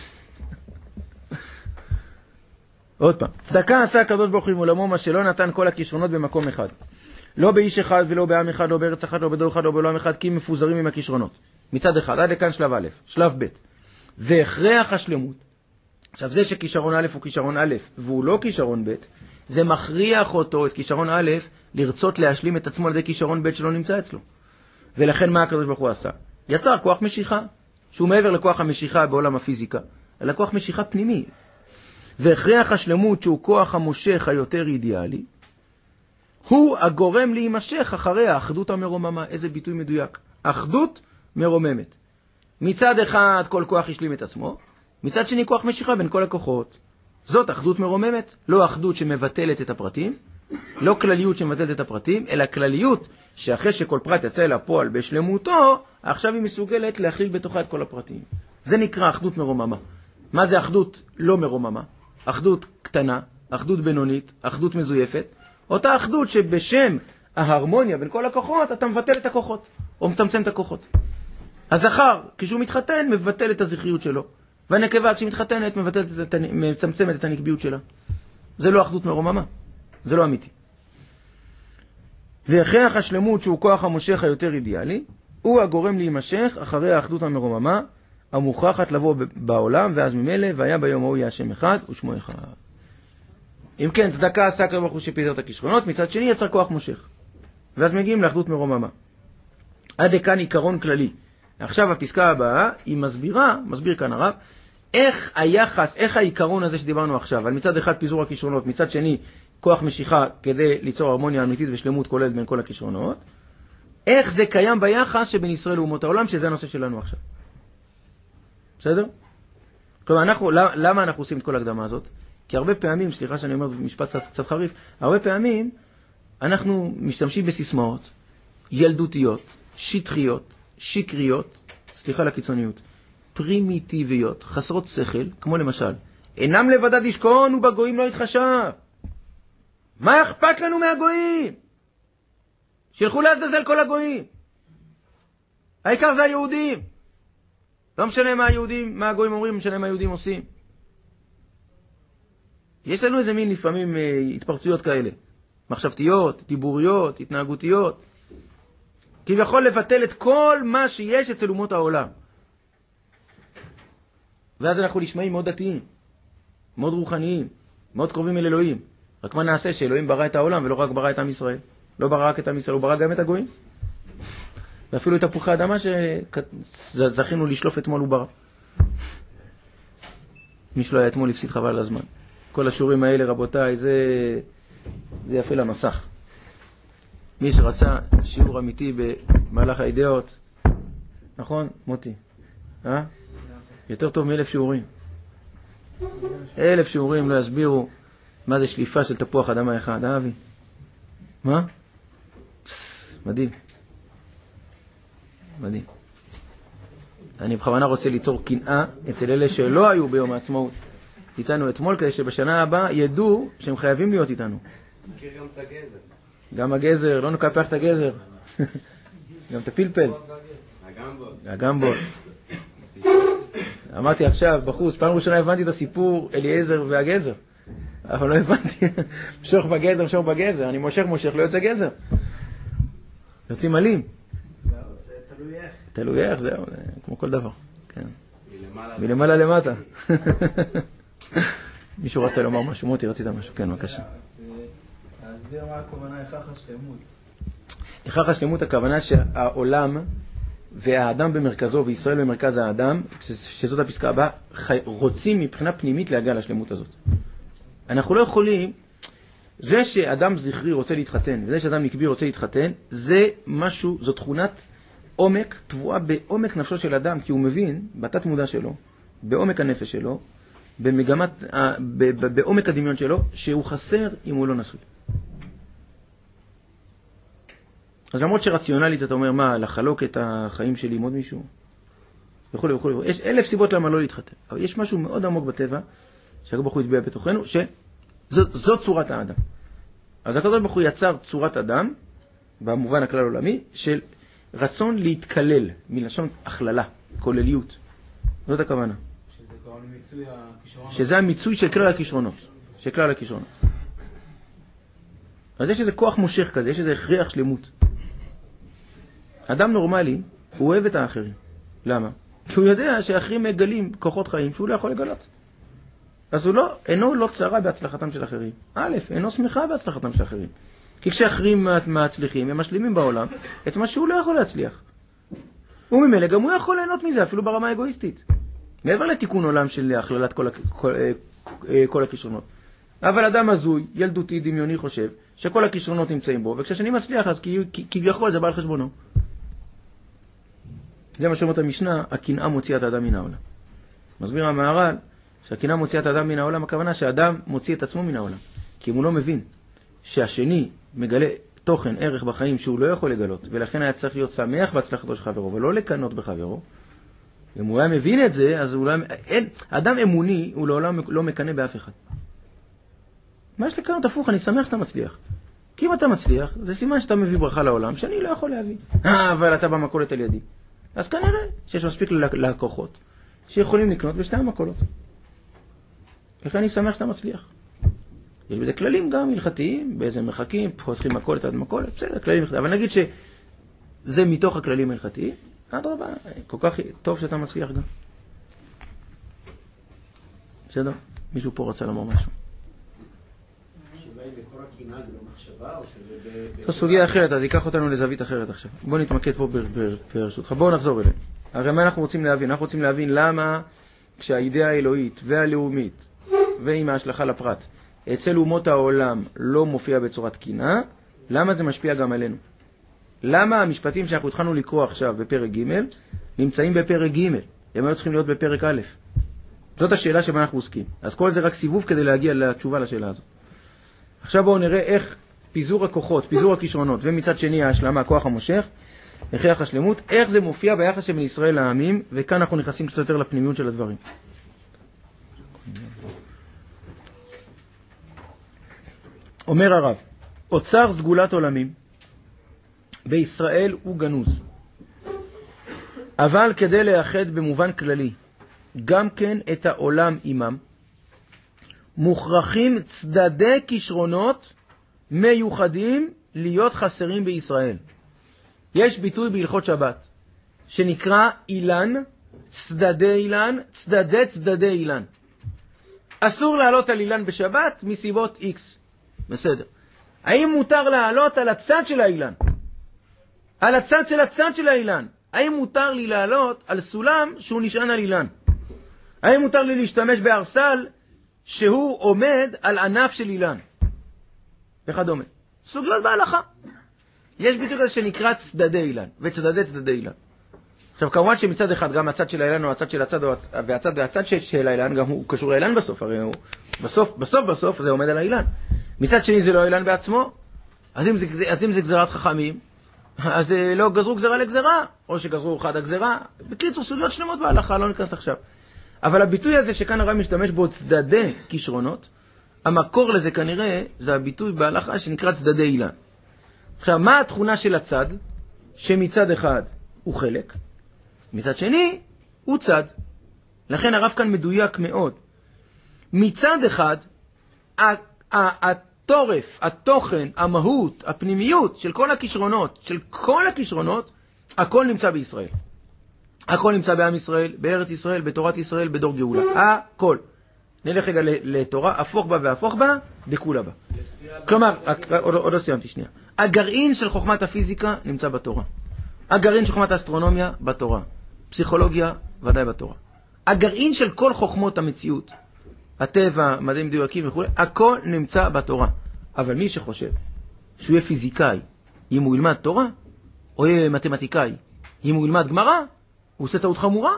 עוד פעם, צדקה עשה הקדוש ברוך הוא עם עולמו, מה שלא נתן כל הכישרונות במקום אחד. לא באיש אחד ולא בעם אחד, לא בארץ אחד, לא בדור אחד, לא בעולם אחד, כי מפוזרים עם הכישרונות. מצד אחד, עד לכאן שלב א', שלב ב'. והכרח השלמות. עכשיו, זה שכישרון א' הוא כישרון א', והוא לא כישרון ב', זה מכריח אותו, את כישרון א', לרצות להשלים את עצמו על ידי כישרון ב' שלא נמצא אצלו. ולכן מה הקדוש ברוך הוא עשה? יצר כוח משיכה, שהוא מעבר לכוח המשיכה בעולם הפיזיקה, אלא כוח משיכה פנימי. והכרח השלמות, שהוא כוח המושך היותר אידיאלי, הוא הגורם להימשך אחרי האחדות המרוממה. איזה ביטוי מדויק. אחדות מרוממת. מצד אחד כל כוח ישלים את עצמו, מצד שני כוח משיכה בין כל הכוחות. זאת אחדות מרוממת, לא אחדות שמבטלת את הפרטים, לא כלליות שמבטלת את הפרטים, אלא כלליות שאחרי שכל פרט יצא אל הפועל בשלמותו, עכשיו היא מסוגלת להכליל בתוכה את כל הפרטים. זה נקרא אחדות מרוממה. מה זה אחדות לא מרוממה? אחדות קטנה, אחדות בינונית, אחדות מזויפת. אותה אחדות שבשם ההרמוניה בין כל הכוחות, אתה מבטל את הכוחות, או מצמצם את הכוחות. הזכר, כשהוא מתחתן, מבטל את הזכריות שלו. והנקבה כשמתחתנת מצמצמת את הנקביות שלה. זה לא אחדות מרוממה, זה לא אמיתי. והכרח השלמות שהוא כוח המושך היותר אידיאלי, הוא הגורם להימשך אחרי האחדות המרוממה, המוכרחת לבוא בעולם, ואז ממילא, והיה ביום ההוא יהיה השם אחד ושמו אחד. אם כן, צדקה עשה הקדוש ברוך הוא שפיזר את הכישרונות, מצד שני יצר כוח מושך. ואז מגיעים לאחדות מרוממה. עד כאן עיקרון כללי. עכשיו הפסקה הבאה, היא מסבירה, מסביר כאן הרב, איך היחס, איך העיקרון הזה שדיברנו עכשיו, על מצד אחד פיזור הכישרונות, מצד שני כוח משיכה כדי ליצור הרמוניה אמיתית ושלמות כוללת בין כל הכישרונות, איך זה קיים ביחס שבין ישראל ואומות העולם, שזה הנושא שלנו עכשיו. בסדר? כלומר, אנחנו, למה אנחנו עושים את כל הקדמה הזאת? כי הרבה פעמים, סליחה שאני אומר משפט קצת, קצת חריף, הרבה פעמים אנחנו משתמשים בסיסמאות ילדותיות, שטחיות, שקריות, סליחה לקיצוניות, פרימיטיביות, חסרות שכל, כמו למשל, אינם לבדד ישכון ובגויים לא יתחשב. מה אכפת לנו מהגויים? שילכו לעזאזל כל הגויים. העיקר זה היהודים. לא משנה מה היהודים, מה הגויים אומרים, משנה מה היהודים עושים. יש לנו איזה מין לפעמים התפרצויות כאלה. מחשבתיות, דיבוריות, התנהגותיות. כביכול לבטל את כל מה שיש אצל אומות העולם. ואז אנחנו נשמעים מאוד דתיים, מאוד רוחניים, מאוד קרובים אל אלוהים. רק מה נעשה שאלוהים ברא את העולם ולא רק ברא את עם ישראל? לא ברא רק את עם ישראל, הוא ברא גם את הגויים. ואפילו את תפוחי האדמה שזכינו לשלוף אתמול הוא ברא. מי שלא היה אתמול הפסיד חבל על הזמן. כל השיעורים האלה, רבותיי, זה, זה יפה למסך. מי שרצה שיעור אמיתי במהלך האידאות, נכון, מוטי? אה? יותר טוב מאלף שיעורים. אלף שיעורים לא יסבירו מה זה שליפה של תפוח אדמה אחד, אה אבי? מה? מדהים. מדהים. אני בכוונה רוצה ליצור קנאה אצל אלה שלא היו ביום העצמאות איתנו אתמול, כדי שבשנה הבאה ידעו שהם חייבים להיות איתנו. תזכיר גם את הגזר. גם הגזר, לא נקפח את הגזר. גם את הפלפל. הגמבוט. הגמבוט. אמרתי עכשיו בחוץ, פעם ראשונה הבנתי את הסיפור אליעזר והגזר. אבל לא הבנתי. משוך בגזר, משוך בגזר. אני מושך מושך, לא יוצא גזר. יוצאים עלים. זה תלוי איך. תלוי איך, זהו, כמו כל דבר. כן. מלמעלה למטה. מישהו רצה לומר משהו? מוטי, רצית משהו? כן, בבקשה. להסביר מה הכוונה הכרח השלמות. הכרח השלמות, הכוונה שהעולם והאדם במרכזו וישראל במרכז האדם, שזאת הפסקה הבאה, רוצים מבחינה פנימית להגיע לשלמות הזאת. אנחנו לא יכולים, זה שאדם זכרי רוצה להתחתן, וזה שאדם נקבי רוצה להתחתן, זה משהו, זו תכונת עומק, תבואה בעומק נפשו של אדם, כי הוא מבין, בתת מודע שלו, בעומק הנפש שלו, במגמת, בעומק הדמיון שלו, שהוא חסר אם הוא לא נשוי. אז למרות שרציונלית אתה אומר, מה, לחלוק את החיים שלי עם עוד מישהו? וכו' וכו'. יש אלף סיבות למה לא להתחתן. אבל יש משהו מאוד עמוק בטבע, שהקדוש ברוך הוא הטביע בתוכנו, שזו צורת האדם. אז הקדוש ברוך הוא יצר צורת אדם, במובן הכלל עולמי, של רצון להתקלל, מלשון הכללה, כולליות. זאת הכוונה. שזה כבר מיצוי הכישרונות. שזה המיצוי של כלל הכישרונות. של כלל הכישרונות. אז יש איזה כוח מושך כזה, יש איזה הכרח שלמות. אדם נורמלי, הוא אוהב את האחרים. למה? כי הוא יודע שהאחרים מגלים כוחות חיים שהוא לא יכול לגלות. אז הוא לא, אינו לא צרה בהצלחתם של אחרים. א', אינו שמחה בהצלחתם של אחרים. כי כשאחרים מצליחים, הם משלימים בעולם את מה שהוא לא יכול להצליח. וממילא גם הוא יכול ליהנות מזה, אפילו ברמה האגואיסטית. מעבר לתיקון עולם של הכללת כל, כל, כל הכישרונות. אבל אדם הזוי, ילדותי, דמיוני חושב, שכל הכישרונות נמצאים בו, וכששני מצליח, אז כביכול זה בא על חשבונו. זה מה שאומרת המשנה, הקנאה מוציאה את האדם מן העולם. מסביר המהר"ל, שהקנאה מוציאה את האדם מן העולם, הכוונה שהאדם מוציא את עצמו מן העולם. כי אם הוא לא מבין שהשני מגלה תוכן, ערך בחיים שהוא לא יכול לגלות, ולכן היה צריך להיות שמח בהצלחתו של חברו, ולא לקנות בחברו, אם הוא היה מבין את זה, אז אולי, אין, האדם אמוני הוא לעולם לא מקנה באף אחד. מה יש לקנות? הפוך, אני שמח שאתה מצליח. כי אם אתה מצליח, זה סימן שאתה מביא ברכה לעולם, שאני לא יכול להביא. אה, אבל אתה במכולת על ידי. אז כנראה שיש מספיק לקוחות, שיכולים לקנות בשתי המקולות. לכן אני שמח שאתה מצליח. יש בזה כללים גם הלכתיים, באיזה מרחקים, פותחים מקולת עד מקולת, בסדר, כללים הלכתיים. אבל נגיד שזה מתוך הכללים ההלכתיים, אדרבה, כל כך טוב שאתה מצליח גם. בסדר? מישהו פה רצה לומר משהו. בקור הקינה זה לא מחשבה או שזה... זו סוגיה אחרת, אז ייקח אותנו לזווית אחרת עכשיו. בואו נתמקד פה ברשותך. בואו נחזור אליהם. הרי מה אנחנו רוצים להבין? אנחנו רוצים להבין למה כשהאידאה האלוהית והלאומית ועם ההשלכה לפרט אצל אומות העולם לא מופיע בצורת קינה, למה זה משפיע גם עלינו? למה המשפטים שאנחנו התחלנו לקרוא עכשיו בפרק ג' נמצאים בפרק ג'? הם היו צריכים להיות בפרק א'. זאת השאלה שבה אנחנו עוסקים. אז כל זה רק סיבוב כדי להגיע לתשובה לשאלה הזאת. עכשיו בואו נראה איך פיזור הכוחות, פיזור הכישרונות, ומצד שני ההשלמה, הכוח המושך, הכרח השלמות, איך זה מופיע ביחס שבין ישראל לעמים, וכאן אנחנו נכנסים קצת יותר לפנימיות של הדברים. אומר הרב, אוצר סגולת עולמים בישראל הוא גנוז, אבל כדי לאחד במובן כללי גם כן את העולם עמם, מוכרחים צדדי כישרונות מיוחדים להיות חסרים בישראל. יש ביטוי בהלכות שבת שנקרא אילן, צדדי אילן, צדדי צדדי אילן. אסור לעלות על אילן בשבת מסיבות X. בסדר. האם מותר לעלות על הצד של האילן? על הצד של הצד של האילן. האם מותר לי לעלות על סולם שהוא נשען על אילן? האם מותר לי להשתמש בארסל שהוא עומד על ענף של אילן? וכדומה. סוגיות בהלכה. יש ביטוי כזה שנקרא צדדי אילן, וצדדי צדדי אילן. עכשיו, כמובן שמצד אחד, גם הצד של האילן או הצד של הצד, והצד והצד של האילן, גם הוא קשור לאילן בסוף, הרי הוא, בסוף, בסוף, בסוף, זה עומד על האילן. מצד שני זה לא האילן בעצמו, אז אם זה, אז אם זה גזירת חכמים, אז לא גזרו גזרה לגזרה, או שגזרו אחד הגזרה. בקיצור, סוגיות שלמות בהלכה, לא ניכנס עכשיו. אבל הביטוי הזה שכאן הרב משתמש בו צדדי כישרונות, המקור לזה כנראה זה הביטוי בהלכה שנקרא צדדי אילן. עכשיו, מה התכונה של הצד? שמצד אחד הוא חלק, מצד שני הוא צד. לכן הרב כאן מדויק מאוד. מצד אחד, התורף, התוכן, המהות, הפנימיות של כל הכישרונות, של כל הכישרונות, הכל נמצא בישראל. הכל נמצא בעם ישראל, בארץ ישראל, בתורת ישראל, בדור גאולה. הכל. נלך רגע לתורה, הפוך בה והפוך בה, דקולה בה. כלומר, עוד לא סיימתי שנייה. הגרעין של חוכמת הפיזיקה נמצא בתורה. הגרעין של חוכמת האסטרונומיה, בתורה. פסיכולוגיה, ודאי בתורה. הגרעין של כל חוכמות המציאות, הטבע, מדעים מדויקים וכו', הכל נמצא בתורה. אבל מי שחושב שהוא יהיה פיזיקאי, אם הוא ילמד תורה, או יהיה מתמטיקאי, אם הוא ילמד גמרא, הוא עושה טעות חמורה.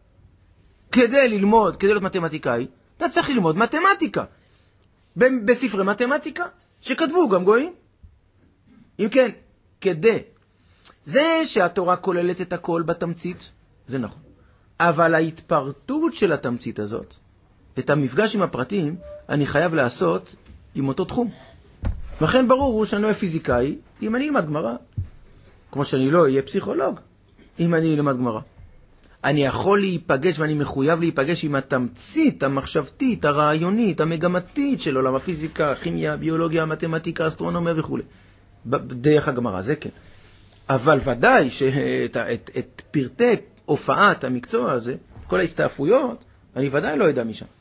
כדי ללמוד, כדי להיות מתמטיקאי, אתה צריך ללמוד מתמטיקה. בספרי מתמטיקה, שכתבו גם גויים. אם כן, כדי. זה שהתורה כוללת את הכל בתמצית, זה נכון. אבל ההתפרטות של התמצית הזאת, את המפגש עם הפרטים, אני חייב לעשות עם אותו תחום. לכן ברור הוא שאני לא אהיה פיזיקאי, אם אני אלמד גמרא. כמו שאני לא אהיה פסיכולוג, אם אני אלמד גמרא. אני יכול להיפגש ואני מחויב להיפגש עם התמצית, המחשבתית, הרעיונית, המגמתית של עולם הפיזיקה, הכימיה, ביולוגיה, מתמטיקה, אסטרונומיה וכו'. דרך הגמרא, זה כן. אבל ודאי שאת את, את פרטי הופעת המקצוע הזה, כל ההסתעפויות, אני ודאי לא יודע משם.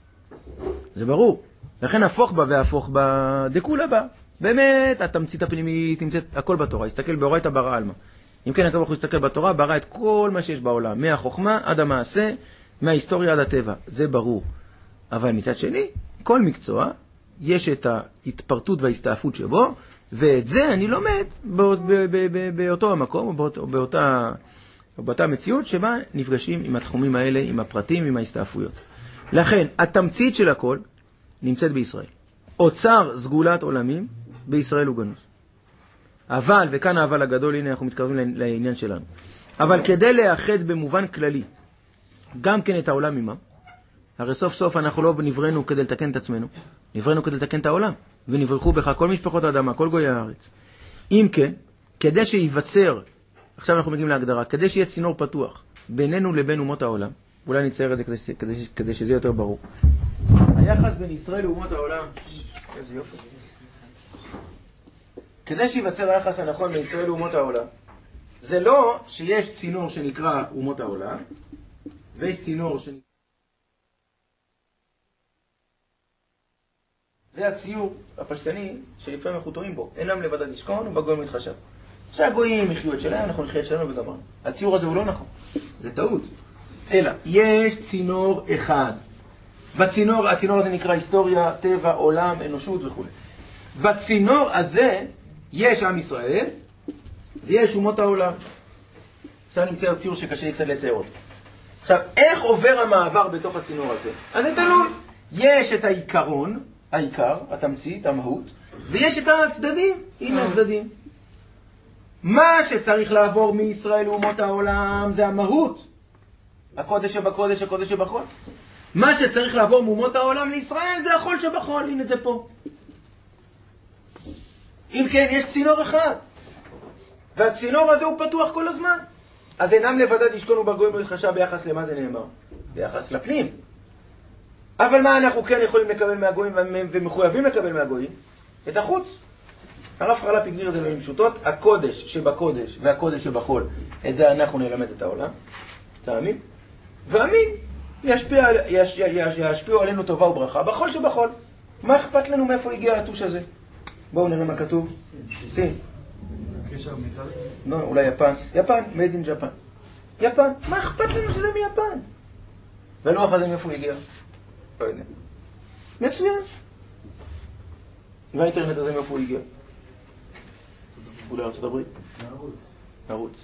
זה ברור. לכן הפוך בה והפוך בה דקולה בה. באמת, התמצית הפנימית נמצאת הכל בתורה. הסתכל באורייתא ברא עלמא. אם כן, הקדוש ברוך הוא הסתכל בתורה, ברא את כל מה שיש בעולם, מהחוכמה עד המעשה, מההיסטוריה עד הטבע. זה ברור. אבל מצד שני, כל מקצוע, יש את ההתפרטות וההסתעפות שבו, ואת זה אני לומד באותו המקום, או באותה, באותה מציאות שבה נפגשים עם התחומים האלה, עם הפרטים, עם ההסתעפויות. לכן, התמצית של הכל נמצאת בישראל. אוצר סגולת עולמים בישראל הוא גנוז. אבל, וכאן האבל הגדול, הנה אנחנו מתקרבים לעניין שלנו. אבל כדי לאחד במובן כללי, גם כן את העולם עמם, הרי סוף סוף אנחנו לא נברנו כדי לתקן את עצמנו, נברנו כדי לתקן את העולם, ונברכו בך כל משפחות האדמה, כל גויי הארץ. אם כן, כדי שיווצר, עכשיו אנחנו מגיעים להגדרה, כדי שיהיה צינור פתוח בינינו לבין אומות העולם, אולי נצייר את זה כדי, כדי, כדי שזה יותר ברור. היחס בין ישראל לאומות העולם, איזה יופי. כדי שיווצר היחס הנכון בין ישראל לאומות העולם, זה לא שיש צינור שנקרא אומות העולם, ויש צינור שנקרא... זה הציור הפשטני שלפעמים אנחנו טועים בו. אינם לבדד ישכון ובגויים מתחשב. שהגויים יחיו את שלהם, אנחנו נחיה את שלנו וגמרנו. הציור הזה הוא לא נכון. זה טעות. אלא, יש צינור אחד. בצינור, הצינור הזה נקרא היסטוריה, טבע, עולם, אנושות וכו'. בצינור הזה יש עם ישראל ויש אומות העולם. עכשיו נמצא ציור שקשה לי קצת לצייר אותו. עכשיו, איך עובר המעבר בתוך הצינור הזה? אז זה תלוי. יש את העיקרון, העיקר, התמצית, המהות, ויש את הצדדים. הנה הצדדים. מה שצריך לעבור מישראל לאומות העולם זה המהות. הקודש שבקודש, הקודש שבחול. מה שצריך לעבור מאומות העולם לישראל זה החול שבחול. הנה זה פה. אם כן, יש צינור אחד. והצינור הזה הוא פתוח כל הזמן. אז אינם לבדד ישכון ובגויים מתחשב ביחס למה זה נאמר? ביחס לפנים. אבל מה אנחנו כן יכולים לקבל מהגויים ומחויבים לקבל מהגויים? את החוץ. הרב חרל"פ הגדיר את זה במילים פשוטות, הקודש שבקודש והקודש שבחול, את זה אנחנו נלמד את העולם. תאמין? ואמין. ישפיע, יש, יש, ישפיעו עלינו טובה וברכה בחול שבחול. מה אכפת לנו מאיפה הגיע הטוש הזה? בואו נראה מה כתוב. סין. לא, אולי יפן. יפן, made in Japan. יפן. מה אכפת לנו שזה מיפן? והלוח הזה מאיפה הגיע? לא יודע. מצוין. והאינטרנט הזה מאיפה הגיע? אולי ארצות הברית? ערוץ. ערוץ.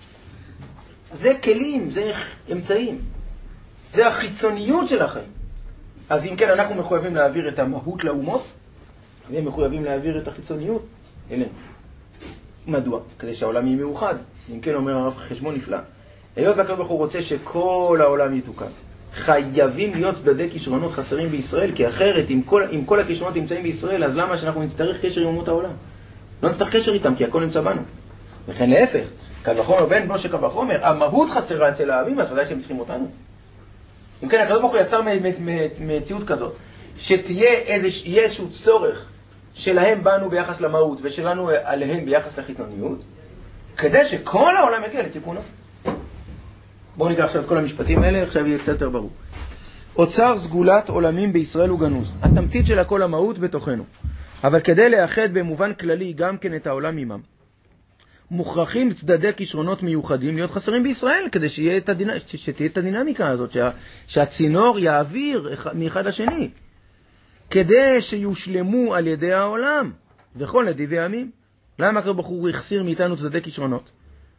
זה כלים, זה אמצעים. זה החיצוניות של החיים. אז אם כן, אנחנו מחויבים להעביר את המהות לאומות, והם מחויבים להעביר את החיצוניות אלינו. מדוע? כדי שהעולם יהיה מאוחד. אם כן, אומר הרב חשבון נפלא. היות והקדוש ברוך הוא רוצה שכל העולם יתוקן. חייבים להיות צדדי כישרונות חסרים בישראל, כי אחרת, אם כל, אם כל הכישרונות נמצאים בישראל, אז למה שאנחנו נצטרך קשר עם אומות העולם? לא נצטרך קשר איתם, כי הכל נמצא בנו. וכן להפך, קל וחומר בן בנו שקל וחומר, המהות חסרה אצל העמים, אז ודאי שהם צריכים אותנו. אם כן, הקדוש ברוך הוא יצר מציאות כזאת, שתהיה איזשהו צורך שלהם בנו ביחס למהות, ושלנו עליהם ביחס לחיצוניות, כדי שכל העולם יגיע לתיקונו. בואו נקרא עכשיו את כל המשפטים האלה, עכשיו יהיה קצת יותר ברור. אוצר סגולת עולמים בישראל הוא גנוז. התמצית של הכל המהות בתוכנו. אבל כדי לאחד במובן כללי גם כן את העולם עמם, מוכרחים צדדי כישרונות מיוחדים להיות חסרים בישראל, כדי שתהיה את, הדינ... שתהיה את הדינמיקה הזאת, שה... שהצינור יעביר מאחד לשני, כדי שיושלמו על ידי העולם, וכל נדיבי עמים. למה הקדוש ברוך הוא החסיר מאיתנו צדדי כישרונות?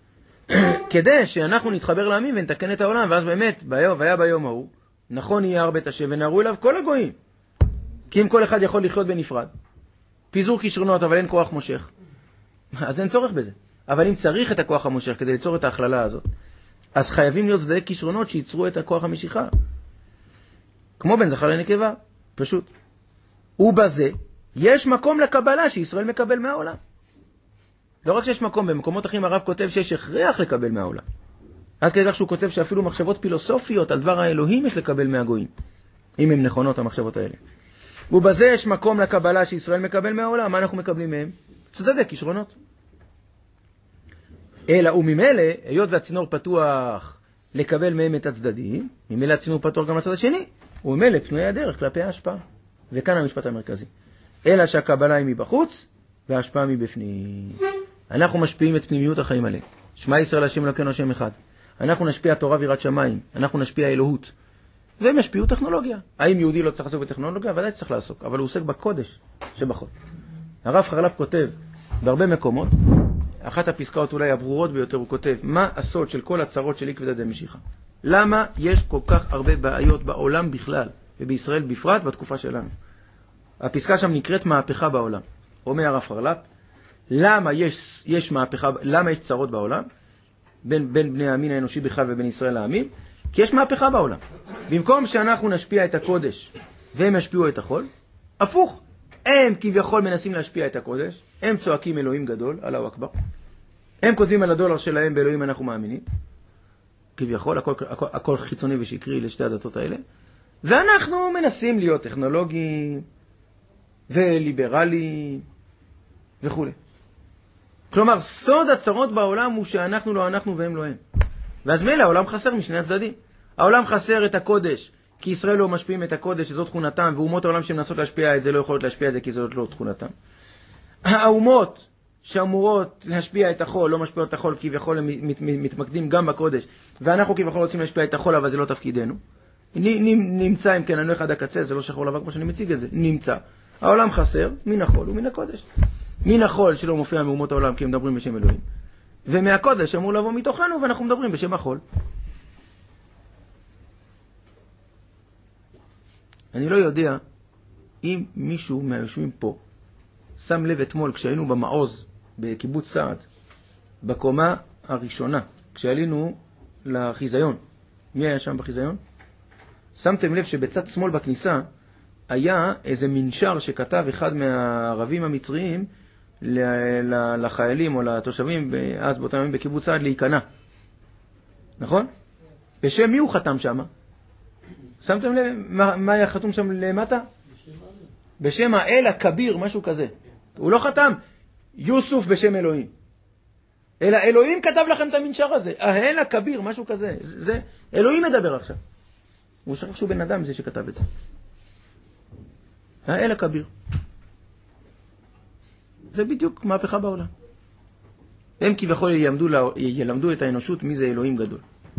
כדי שאנחנו נתחבר לעמים ונתקן את העולם, ואז באמת, והיה ביום ההוא, נכון יהיה הרבה תשב ונערו אליו כל הגויים. כי אם כל אחד יכול לחיות בנפרד, פיזור כישרונות, אבל אין כוח מושך, אז אין צורך בזה. אבל אם צריך את הכוח המושך כדי ליצור את ההכללה הזאת, אז חייבים להיות צדדי כישרונות שיצרו את הכוח המשיכה. כמו בין זכר לנקבה, פשוט. ובזה, יש מקום לקבלה שישראל מקבל מהעולם. לא רק שיש מקום, במקומות אחרים הרב כותב שיש הכרח לקבל מהעולם. עד כדי כך שהוא כותב שאפילו מחשבות פילוסופיות על דבר האלוהים יש לקבל מהגויים, אם הן נכונות המחשבות האלה. ובזה יש מקום לקבלה שישראל מקבל מהעולם. מה אנחנו מקבלים מהם? צדדי כישרונות. אלא וממילא, היות והצינור פתוח לקבל מהם את הצדדים, ממילא הצינור פתוח גם לצד השני, וממילא פנויה הדרך כלפי ההשפעה. וכאן המשפט המרכזי. אלא שהקבלה היא מבחוץ, וההשפעה מבפנים. אנחנו משפיעים את פנימיות החיים עליהם. שמע ישראל השם אלוקינו השם אחד. אנחנו נשפיע תורה ויראת שמיים. אנחנו נשפיע אלוהות. והם ישפיעו טכנולוגיה. האם יהודי לא צריך לעסוק בטכנולוגיה? ודאי צריך לעסוק. אבל הוא עוסק בקודש שבחול. הרב חרל"פ כותב בהרבה מקומות, אחת הפסקאות אולי הברורות ביותר, הוא כותב, מה הסוד של כל הצרות של עקבתא דמשיחא? למה יש כל כך הרבה בעיות בעולם בכלל, ובישראל בפרט בתקופה שלנו? הפסקה שם נקראת מהפכה בעולם. אומר הרב חרל"פ, למה יש, יש מהפכה, למה יש צרות בעולם? בין, בין בני המין האנושי בכלל ובין ישראל העמים? כי יש מהפכה בעולם. במקום שאנחנו נשפיע את הקודש, והם ישפיעו את החול, הפוך. הם כביכול מנסים להשפיע את הקודש, הם צועקים אלוהים גדול, אללהו אכבר. הם כותבים על הדולר שלהם באלוהים אנחנו מאמינים. כביכול, הכל, הכל, הכל חיצוני ושקרי לשתי הדתות האלה, ואנחנו מנסים להיות טכנולוגיים וליברליים וכו'. כלומר, סוד הצרות בעולם הוא שאנחנו לא אנחנו והם לא הם. ואז מילא, העולם חסר משני הצדדים. העולם חסר את הקודש, כי ישראל לא משפיעים את הקודש, שזאת תכונתם, ואומות העולם שמנסות להשפיע את זה לא יכולות להשפיע את זה, כי זאת לא תכונתם. האומות שאמורות להשפיע את החול, לא משפיעות את החול, כביכול הם מתמקדים גם בקודש, ואנחנו כביכול רוצים להשפיע את החול, אבל זה לא תפקידנו. נמצא, אם כן, אני לא אחד הקצה, זה לא שחור לבן כמו שאני מציג את זה, נמצא. העולם חסר מן החול ומן הקודש. מן החול שלא מופיע מאומות העולם, כי הם מדברים בשם אלוהים. ומהקודש אמור לבוא מתוכנו, ואנחנו מדברים בשם החול. אני לא יודע אם מישהו מהיושבים פה שם לב אתמול כשהיינו במעוז בקיבוץ סעד, בקומה הראשונה, כשעלינו לחיזיון. מי היה שם בחיזיון? שמתם לב שבצד שמאל בכניסה היה איזה מנשר שכתב אחד מהערבים המצריים לחיילים או לתושבים אז באותם ימים בקיבוץ סעד להיכנע. נכון? בשם מי הוא חתם שם? שמתם לב מה, מה היה חתום שם למטה? בשם האל הכביר, משהו כזה. הוא לא חתם יוסוף בשם אלוהים. אלא אלוהים כתב לכם את המנשר הזה. האל הכביר, משהו כזה. זה, זה אלוהים מדבר עכשיו. הוא שכח שהוא בן אדם זה שכתב את זה. האל הכביר. זה בדיוק מהפכה בעולם. הם כביכול ילמדו, ילמדו את האנושות מי זה אלוהים גדול.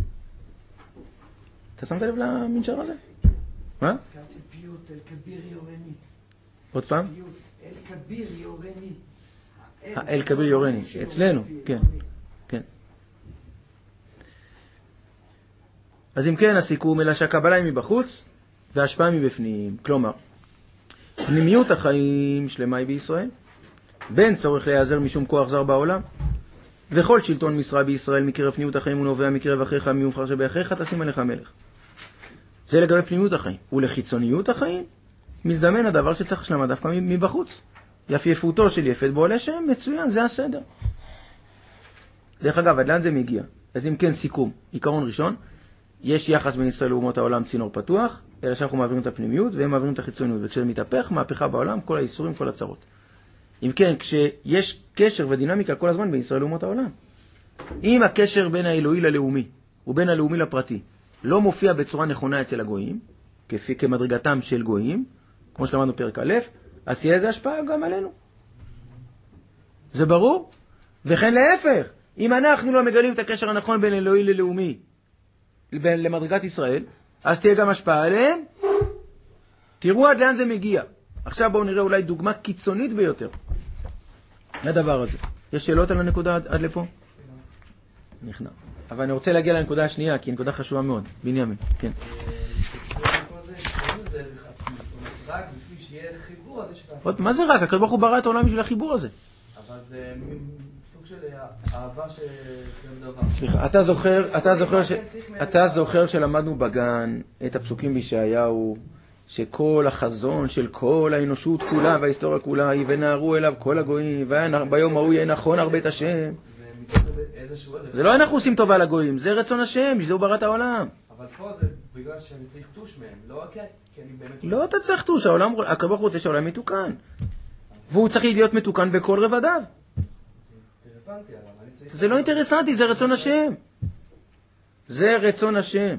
אתה שמת לב למנשר הזה? מה? הזכרתי פיוט, אל כביר יורני. עוד פעם? אל כביר יורני. אל כביר יורני, אצלנו, כן, כן. אז אם כן, הסיכום, אלא שהקבלה היא מבחוץ, וההשפעה מבפנים. כלומר, פנימיות החיים שלמה היא בישראל, בין צורך להיעזר משום כוח זר בעולם, וכל שלטון משרה בישראל מקרב פנימיות החיים הוא נובע מקרב אחיך מיובחר שבאחיך תשים עליך מלך. זה לגבי פנימיות החיים. ולחיצוניות החיים, מזדמן הדבר שצריך השלמה דווקא מבחוץ. יפייפותו של יפת בו לשם, מצוין, זה הסדר. דרך אגב, עד לאן זה מגיע? אז אם כן, סיכום. עיקרון ראשון, יש יחס בין ישראל לאומות העולם צינור פתוח, אלא שאנחנו מעבירים את הפנימיות והם מעבירים את החיצוניות. וכשזה מתהפך, מהפכה בעולם, כל האיסורים, כל הצרות. אם כן, כשיש קשר ודינמיקה כל הזמן בין ישראל לאומות העולם, אם הקשר בין האלוהי ללאומי ובין הלאומי לפרטי לא מופיע בצורה נכונה אצל הגויים, כפי כמדרגתם של גויים, כמו שלמדנו פרק א', אז תהיה איזה השפעה גם עלינו. זה ברור? וכן להפך, אם אנחנו לא מגלים את הקשר הנכון בין אלוהי ללאומי למדרגת ישראל, אז תהיה גם השפעה עליהם. תראו עד לאן זה מגיע. עכשיו בואו נראה אולי דוגמה קיצונית ביותר לדבר הזה. יש שאלות על הנקודה עד, עד לפה? נכנע. אבל אני רוצה להגיע לנקודה השנייה, כי היא נקודה חשובה מאוד. בנימין, כן. רק בשביל שיהיה חיבור, אז יש לך... עוד, מה זה רק? הקדוש ברוך הוא ברא את העולם בשביל החיבור הזה. אבל זה סוג של אהבה של דבר. סליחה, אתה זוכר, אתה זוכר ש... אתה זוכר שלמדנו בגן את הפסוקים בישעיהו, שכל החזון של כל האנושות כולה וההיסטוריה כולה היא ונערו אליו כל הגויים, וביום ההוא יהיה נכון הרבה את השם. זה לא אנחנו עושים טובה לגויים, זה רצון השם, שזה הוא ברא את העולם. אבל פה זה בגלל שאני צריך טוש מהם, לא רק כי אני באמת... לא אתה צריך טוש, העולם, הקדוש ברוך הוא רוצה שהעולם מתוקן. והוא צריך להיות מתוקן בכל רבדיו. אינטרסנטי, אבל אני צריך... זה לא אינטרסנטי, זה רצון השם. זה רצון השם.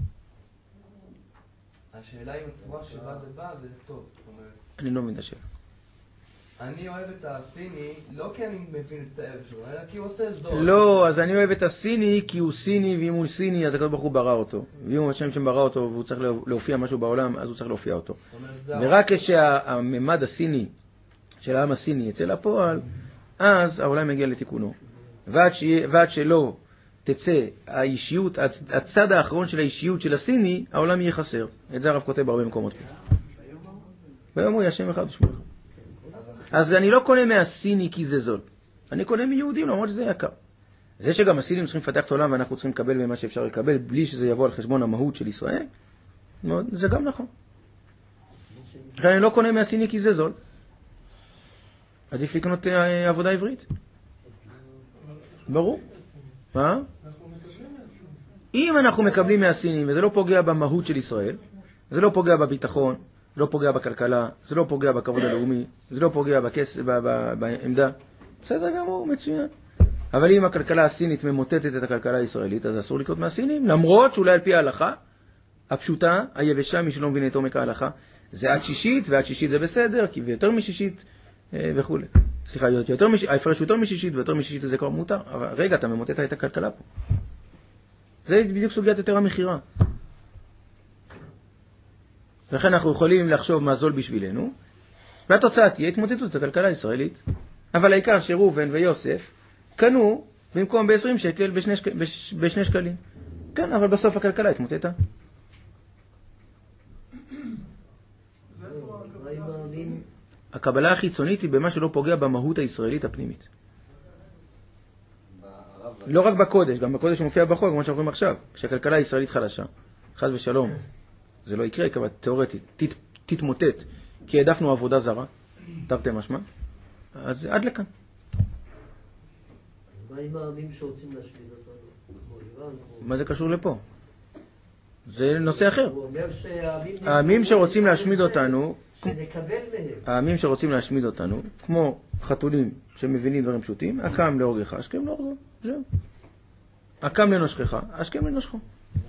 השאלה אם הצורה שבה זה בא, זה טוב. זאת אומרת... אני לא מבין את השאלה. אני אוהב את הסיני, לא כי אני מבין את הערך שלו, אלא כי הוא עושה זול. לא, אז אני אוהב את הסיני כי הוא סיני, ואם הוא סיני, אז הקדוש ברוך הוא ברא אותו. ואם הוא השם שברא אותו, והוא צריך להופיע משהו בעולם, אז הוא צריך להופיע אותו. ורק כשהממד הסיני, של העם הסיני יצא לפועל, אז העולם מגיע לתיקונו. ועד, ש... ועד שלא תצא האישיות, הצד האחרון של האישיות של הסיני, העולם יהיה חסר. את זה הרב כותב בהרבה מקומות. ביום הוא ישם אחד ושמו אחד. אז אני לא קונה מהסיני כי זה זול. אני קונה מיהודים, למרות שזה יקר. זה שגם הסינים צריכים לפתח את העולם ואנחנו צריכים לקבל ממה שאפשר לקבל, בלי שזה יבוא על חשבון המהות של ישראל, זה גם נכון. לכן אני לא קונה מהסיני כי זה זול. עדיף לקנות עבודה עברית. ברור. מה? אם אנחנו מקבלים מהסינים, וזה לא פוגע במהות של ישראל, זה לא פוגע בביטחון, זה לא פוגע בכלכלה, זה לא פוגע בכבוד הלאומי, זה לא פוגע בכס, ב, ב, בעמדה, בסדר גמור, מצוין. אבל אם הכלכלה הסינית ממוטטת את הכלכלה הישראלית, אז אסור לקנות מהסינים, למרות שאולי על פי ההלכה, הפשוטה, היבשה, מי שלא מבין את עומק ההלכה, זה עד שישית, ועד שישית זה בסדר, כי ויותר משישית וכו'. סליחה, יותר מש... ההפרש יותר משישית ויותר משישית זה כבר מותר. אבל רגע, אתה ממוטט את הכלכלה פה. זה בדיוק סוגיית יותר המחירה. לכן אנחנו יכולים לחשוב מה זול בשבילנו, והתוצאה תהיה התמוטטות הכלכלה הישראלית. אבל העיקר שראובן ויוסף קנו במקום ב-עשרים שקל בשני, שק... בש... בשני שקלים. כן, אבל בסוף הכלכלה התמוטטה. הקבלה החיצונית היא במה שלא פוגע במהות הישראלית הפנימית. לא רק בקודש, גם בקודש שמופיע בחוק, כמו שאנחנו רואים עכשיו, כשהכלכלה הישראלית חלשה, חד ושלום, זה לא יקרה, אבל תיאורטית, תת, תתמוטט, כי העדפנו עבודה זרה, תרתי משמע, אז עד לכאן. מה עם העמים שרוצים להשמיד אותנו? מה זה קשור לפה? זה נושא אחר. הוא אומר שהעמים... העמים שרוצים להשמיד אותנו, שנקבל מהם. העמים שרוצים להשמיד אותנו, כמו חתולים שמבינים דברים פשוטים, הקם להורגך, השכם להורגו, זהו. הקם לנושכך, השכם לנושכו.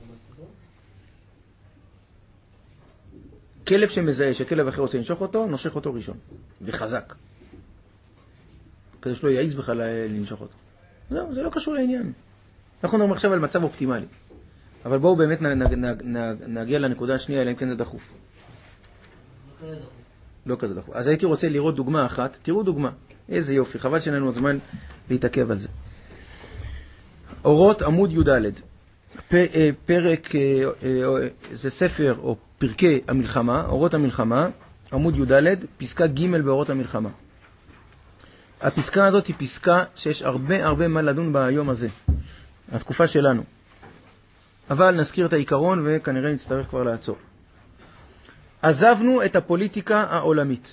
כלב שמזהה שכלב אחר רוצה לנשוך אותו, נושך אותו ראשון, וחזק. כדי שלא יעיז בכלל לנשוך אותו. זהו, זה לא קשור לעניין. אנחנו נאמר עכשיו על מצב אופטימלי. אבל בואו באמת נגיע לנקודה השנייה, אלא אם כן זה דחוף. לא כזה דחוף. אז הייתי רוצה לראות דוגמה אחת. תראו דוגמה. איזה יופי. חבל שאין לנו עוד זמן להתעכב על זה. אורות עמוד י"ד. פרק, זה ספר או פרקי המלחמה, אורות המלחמה, עמוד י"ד, פסקה ג' באורות המלחמה. הפסקה הזאת היא פסקה שיש הרבה הרבה מה לדון ביום הזה. התקופה שלנו. אבל נזכיר את העיקרון וכנראה נצטרך כבר לעצור. עזבנו את הפוליטיקה העולמית.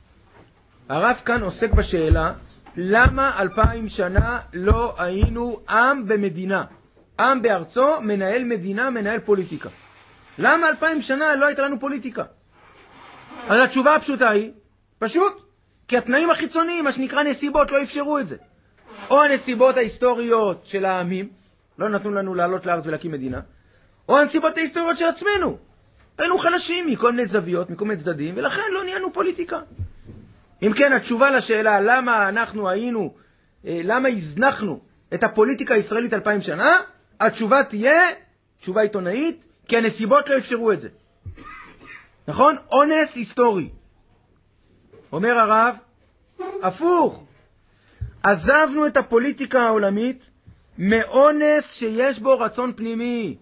הרב כאן עוסק בשאלה, למה אלפיים שנה לא היינו עם במדינה? עם בארצו מנהל מדינה, מנהל פוליטיקה. למה אלפיים שנה לא הייתה לנו פוליטיקה? אז התשובה הפשוטה היא, פשוט, כי התנאים החיצוניים, מה שנקרא נסיבות, לא אפשרו את זה. או הנסיבות ההיסטוריות של העמים, לא נתנו לנו לעלות לארץ ולהקים מדינה, או הנסיבות ההיסטוריות של עצמנו. היינו חלשים מכל מיני זוויות, מכל מיני צדדים, ולכן לא נהיינו פוליטיקה. אם כן, התשובה לשאלה למה אנחנו היינו, למה הזנחנו את הפוליטיקה הישראלית אלפיים שנה, התשובה תהיה, תשובה עיתונאית, כי הנסיבות לא אפשרו את זה. נכון? אונס היסטורי. אומר הרב, הפוך. עזבנו את הפוליטיקה העולמית מאונס שיש בו רצון פנימי.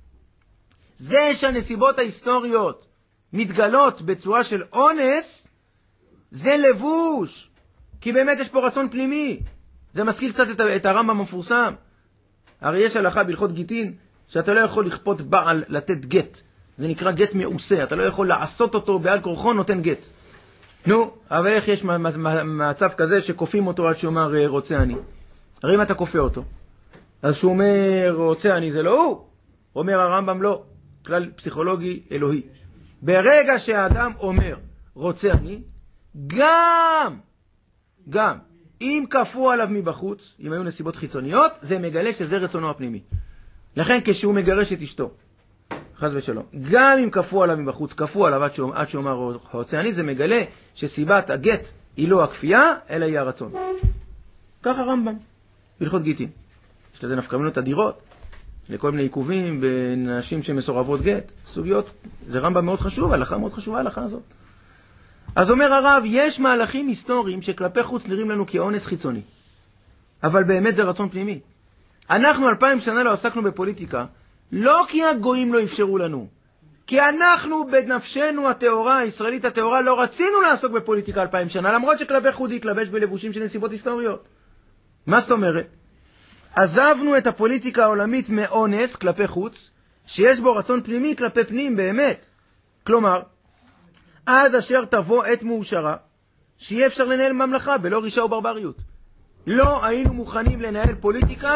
זה שהנסיבות ההיסטוריות מתגלות בצורה של אונס, זה לבוש. כי באמת יש פה רצון פנימי. זה מזכיר קצת את, את הרמב"ם המפורסם. הרי יש הלכה בהלכות גיטין, שאתה לא יכול לכפות בעל לתת גט. זה נקרא גט מעושה. אתה לא יכול לעשות אותו בעל כורחו נותן גט. נו, אבל איך יש מצב כזה שכופים אותו עד שאומר רוצה אני? הרי אם אתה כופה אותו, אז שהוא אומר רוצה אני, זה לא הוא. אומר הרמב"ם לא. כלל פסיכולוגי אלוהי. ברגע שהאדם אומר רוצה אני, גם, גם, אם כפו עליו מבחוץ, אם היו נסיבות חיצוניות, זה מגלה שזה רצונו הפנימי. לכן כשהוא מגרש את אשתו, חס ושלום, גם אם כפו עליו מבחוץ, כפו עליו עד שאומר רוצה אני, זה מגלה שסיבת הגט היא לא הכפייה, אלא היא הרצון. ככה רמב"ם, בהלכות גיטין. יש לזה נפקמינות אדירות, לכל מיני עיכובים בנשים שמסורבות גט, סוגיות, זה רמב"ם מאוד חשוב, הלכה מאוד חשובה, ההלכה הזאת. אז אומר הרב, יש מהלכים היסטוריים שכלפי חוץ נראים לנו כאונס חיצוני. אבל באמת זה רצון פנימי. אנחנו אלפיים שנה לא עסקנו בפוליטיקה, לא כי הגויים לא אפשרו לנו, כי אנחנו בנפשנו התיאורה, הישראלית התיאורה, לא רצינו לעסוק בפוליטיקה אלפיים שנה, למרות שכלפי חוץ התלבש בלבושים של נסיבות היסטוריות. מה זאת אומרת? עזבנו את הפוליטיקה העולמית מאונס כלפי חוץ, שיש בו רצון פנימי כלפי פנים באמת. כלומר, עד אשר תבוא עת מאושרה, שיהיה אפשר לנהל ממלכה בלא רישה וברבריות. לא היינו מוכנים לנהל פוליטיקה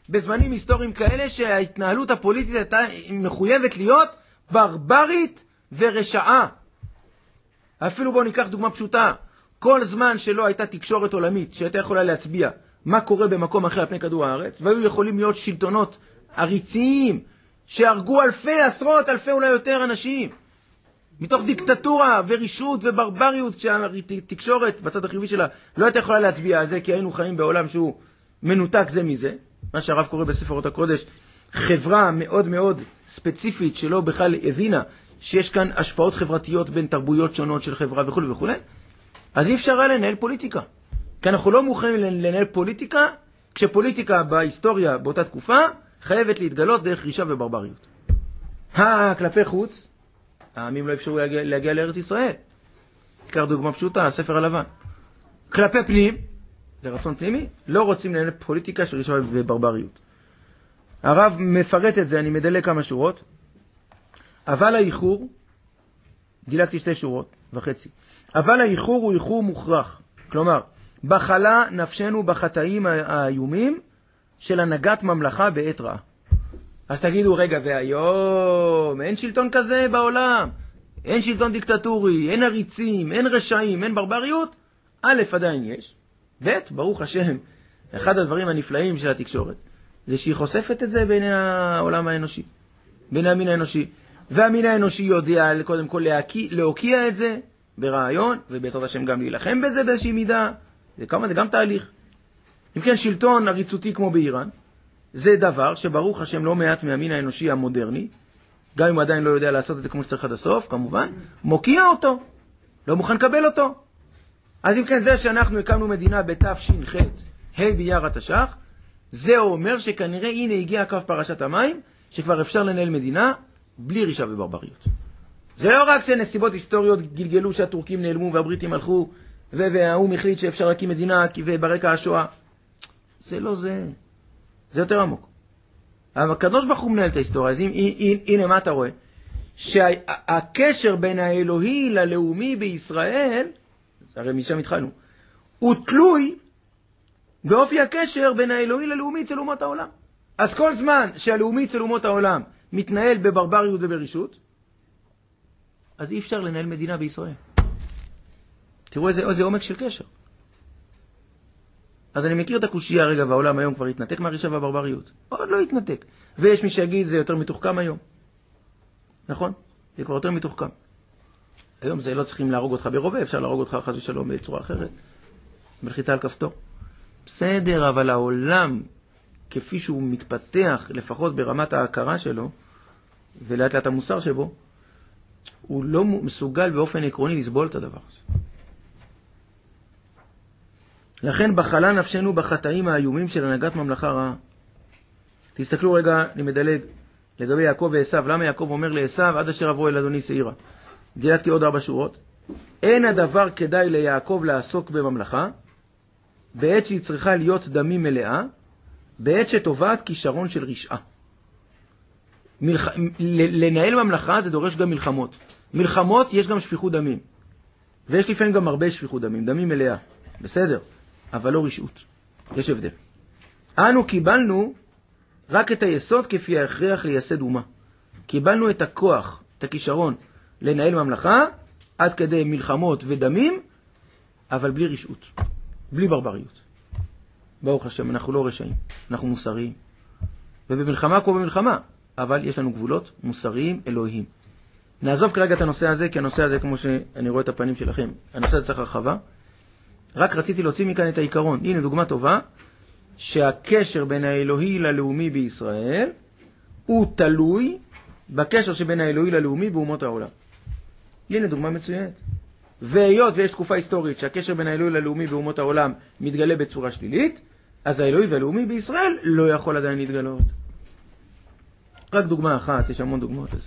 בזמנים היסטוריים כאלה שההתנהלות הפוליטית הייתה מחויבת להיות ברברית ורשעה. אפילו בואו ניקח דוגמה פשוטה. כל זמן שלא הייתה תקשורת עולמית שהייתה יכולה להצביע מה קורה במקום אחר על פני כדור הארץ, והיו יכולים להיות שלטונות עריציים שהרגו אלפי, עשרות אלפי אולי יותר אנשים מתוך דיקטטורה ורישות וברבריות, כשהתקשורת בצד החיובי שלה לא הייתה יכולה להצביע על זה, כי היינו חיים בעולם שהוא מנותק זה מזה, מה שהרב קורא בספרות הקודש חברה מאוד מאוד ספציפית שלא בכלל הבינה שיש כאן השפעות חברתיות בין תרבויות שונות של חברה וכו' וכו'. אז אי אפשר היה לנהל פוליטיקה, כי אנחנו לא מוכנים לנהל פוליטיקה כשפוליטיקה בהיסטוריה באותה תקופה חייבת להתגלות דרך רישה וברבריות. כלפי חוץ העמים לא אפשרו להגיע, להגיע לארץ ישראל. עיקר דוגמה פשוטה, הספר הלבן. כלפי פנים, זה רצון פנימי, לא רוצים לנהל פוליטיקה של רישה וברבריות. הרב מפרט את זה, אני מדלק כמה שורות. אבל האיחור, דילגתי שתי שורות וחצי. אבל האיחור הוא איחור מוכרח. כלומר, בחלה נפשנו בחטאים האיומים של הנהגת ממלכה בעת רעה. אז תגידו, רגע, והיום אין שלטון כזה בעולם, אין שלטון דיקטטורי, אין עריצים, אין רשעים, אין ברבריות? א', עדיין יש. ב', ברוך השם, אחד הדברים הנפלאים של התקשורת, זה שהיא חושפת את זה בעיני העולם האנושי, בעיני המין האנושי. והמין האנושי יודע קודם כל להוקיע, להוקיע את זה ברעיון, ובעזרת השם גם להילחם בזה באיזושהי מידה. זה כמה, זה גם תהליך. אם כן, שלטון עריצותי כמו באיראן, זה דבר שברוך השם לא מעט מהמין האנושי המודרני, גם אם הוא עדיין לא יודע לעשות את זה כמו שצריך עד הסוף, כמובן, מוקיע אותו, לא מוכן לקבל אותו. אז אם כן, זה שאנחנו הקמנו מדינה בתש"ח, ה' באייר התש"ח, זה אומר שכנראה הנה הגיע קו פרשת המים, שכבר אפשר לנהל מדינה בלי רישה וברבריות. זה לא רק שנסיבות היסטוריות גלגלו שהטורקים נעלמו והבריטים הלכו, והאום החליט שאפשר להקים מדינה וברקע השואה. זה לא זה. זה יותר עמוק. אבל הקדוש ברוך הוא מנהל את ההיסטוריה. אז הנה מה אתה רואה? שהקשר בין האלוהי ללאומי בישראל, הרי משם התחלנו, הוא תלוי באופי הקשר בין האלוהי ללאומי אצל אומות העולם. אז כל זמן שהלאומי אצל אומות העולם מתנהל בברבריות וברישות, אז אי אפשר לנהל מדינה בישראל. תראו איזה, איזה עומק של קשר. אז אני מכיר את הקושייה רגע, והעולם היום כבר התנתק מהרישה והברבריות. עוד לא התנתק. ויש מי שיגיד זה יותר מתוחכם היום. נכון? זה כבר יותר מתוחכם. היום זה לא צריכים להרוג אותך ברובה, אפשר להרוג אותך חס ושלום בצורה אחרת. בלחיצה על כפתור. בסדר, אבל העולם, כפי שהוא מתפתח, לפחות ברמת ההכרה שלו, ולאט לאט המוסר שבו, הוא לא מסוגל באופן עקרוני לסבול את הדבר הזה. לכן בחלה נפשנו בחטאים האיומים של הנהגת ממלכה רעה. תסתכלו רגע, אני מדלג לגבי יעקב ועשיו. למה יעקב אומר לעשיו עד אשר אבוא אל אדוני שעירה? דילגתי עוד ארבע שורות. אין הדבר כדאי ליעקב לעסוק בממלכה, בעת שהיא צריכה להיות דמי מלאה, בעת שטובעת כישרון של רשעה. מלח... לנהל ממלכה זה דורש גם מלחמות. מלחמות יש גם שפיכות דמים. ויש לפעמים גם הרבה שפיכות דמים, דמים מלאה. בסדר, אבל לא רשעות. יש הבדל. אנו קיבלנו רק את היסוד כפי ההכרח לייסד אומה. קיבלנו את הכוח, את הכישרון לנהל ממלכה, עד כדי מלחמות ודמים, אבל בלי רשעות, בלי ברבריות. ברוך השם, אנחנו לא רשעים, אנחנו מוסריים. ובמלחמה כמו במלחמה, אבל יש לנו גבולות מוסריים אלוהיים. נעזוב כרגע את הנושא הזה, כי הנושא הזה, כמו שאני רואה את הפנים שלכם, הנושא הזה צריך הרחבה. רק רציתי להוציא מכאן את העיקרון. הנה דוגמה טובה, שהקשר בין האלוהי ללאומי בישראל, הוא תלוי בקשר שבין האלוהי ללאומי באומות העולם. הנה דוגמה מצוינת. והיות ויש תקופה היסטורית שהקשר בין האלוהי ללאומי באומות העולם מתגלה בצורה שלילית, אז האלוהי והלאומי בישראל לא יכול עדיין להתגלות. רק דוגמה אחת, יש המון דוגמאות לזה.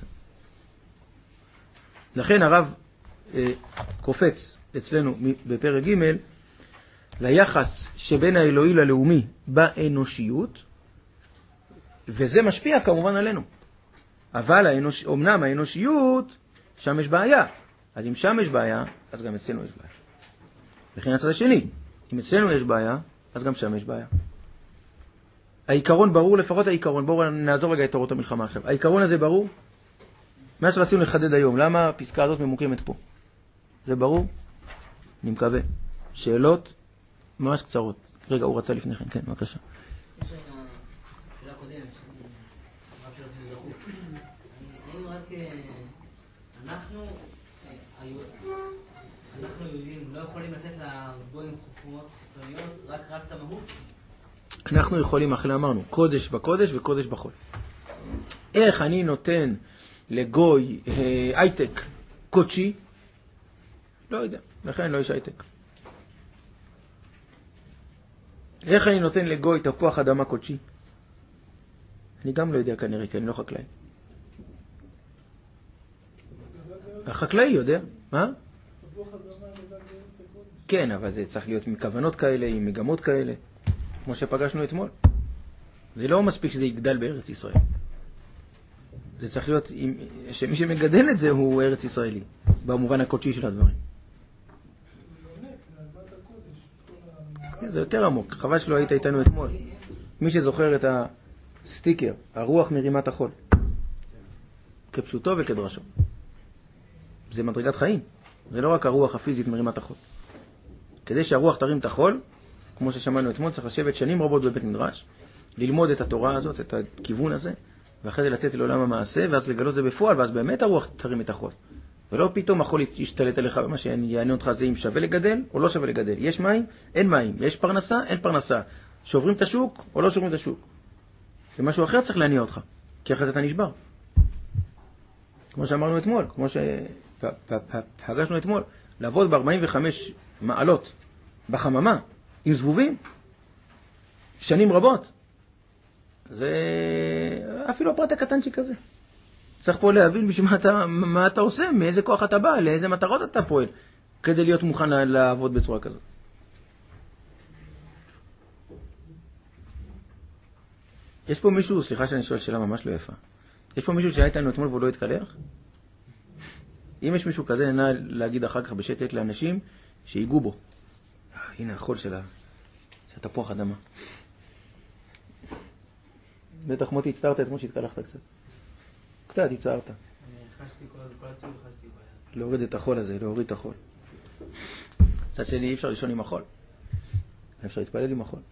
לכן הרב אה, קופץ אצלנו בפרק ג' ליחס שבין האלוהי ללאומי באנושיות, וזה משפיע כמובן עלינו. אבל האנוש... אומנם האנושיות, שם יש בעיה. אז אם שם יש בעיה, אז גם אצלנו יש בעיה. לכן הצד השני, אם אצלנו יש בעיה, אז גם שם יש בעיה. העיקרון ברור, לפחות העיקרון, בואו נעזור רגע את תורות המלחמה עכשיו. העיקרון הזה ברור? מה שרצינו לחדד היום, למה הפסקה הזאת ממוקמת פה? זה ברור? אני מקווה. שאלות ממש קצרות. רגע, הוא רצה לפני כן, כן, בבקשה. יש שאלה קודמת, רק שאלה שזה דחוף. האם רק אנחנו, אנחנו יהודים, לא יכולים לתת לגויים חוכמות חיצוניות, רק רק את המהות? אנחנו יכולים, אחרי אמרנו, קודש בקודש וקודש בחול. איך אני נותן לגוי אה, הייטק קודשי? לא יודע, לכן לא יש הייטק. איך אני נותן לגוי תפוח אדמה קודשי? אני גם לא יודע כנראה, כי אני לא חקלאי. החקלאי יודע, מה? כן, אבל זה צריך להיות עם כוונות כאלה, עם מגמות כאלה, כמו שפגשנו אתמול. זה לא מספיק שזה יגדל בארץ ישראל. זה צריך להיות, שמי שמגדל את זה הוא ארץ ישראלי, במובן הקודשי של הדברים. זה יותר עמוק, חבל שלא היית איתנו אתמול. מי שזוכר את הסטיקר, הרוח מרימת החול, כפשוטו וכדרשו. זה מדרגת חיים, זה לא רק הרוח הפיזית מרימת החול. כדי שהרוח תרים את החול, כמו ששמענו אתמול, צריך לשבת שנים רבות בבית מדרש, ללמוד את התורה הזאת, את הכיוון הזה, ואחרי זה לצאת לעולם המעשה, ואז לגלות זה בפועל, ואז באמת הרוח תרים את החול. ולא פתאום החול ישתלט עליך, ומה שיעניין אותך זה אם שווה לגדל או לא שווה לגדל. יש מים? אין מים. יש פרנסה? אין פרנסה. שוברים את השוק או לא שוברים את השוק. ומשהו אחר צריך להניע אותך, כי אחרת אתה נשבר. כמו שאמרנו אתמול, כמו שפגשנו אתמול, לעבוד ב-ארבעים וחמש מעלות בחממה, עם זבובים, שנים רבות. זה אפילו הפרט הקטנצ'יק כזה. צריך פה להבין בשביל מה אתה, מה אתה עושה, מאיזה כוח אתה בא, לאיזה מטרות אתה פועל, כדי להיות מוכן לעבוד בצורה כזאת. יש פה מישהו, סליחה שאני שואל שאלה ממש לא יפה, יש פה מישהו שהיה איתנו אתמול והוא לא התקלח? אם יש מישהו כזה, נע להגיד אחר כך בשקט לאנשים שיגעו בו. אה, הנה החול של התפוח אדמה. בטח מוטי הצטערת אתמול שהתקלחת קצת. קצת הצטערת. חשתי כל הציור, חשתי ביד. להוריד את החול הזה, להוריד את החול. צד שני, אי אפשר לישון עם החול. אי אפשר להתפלל עם החול.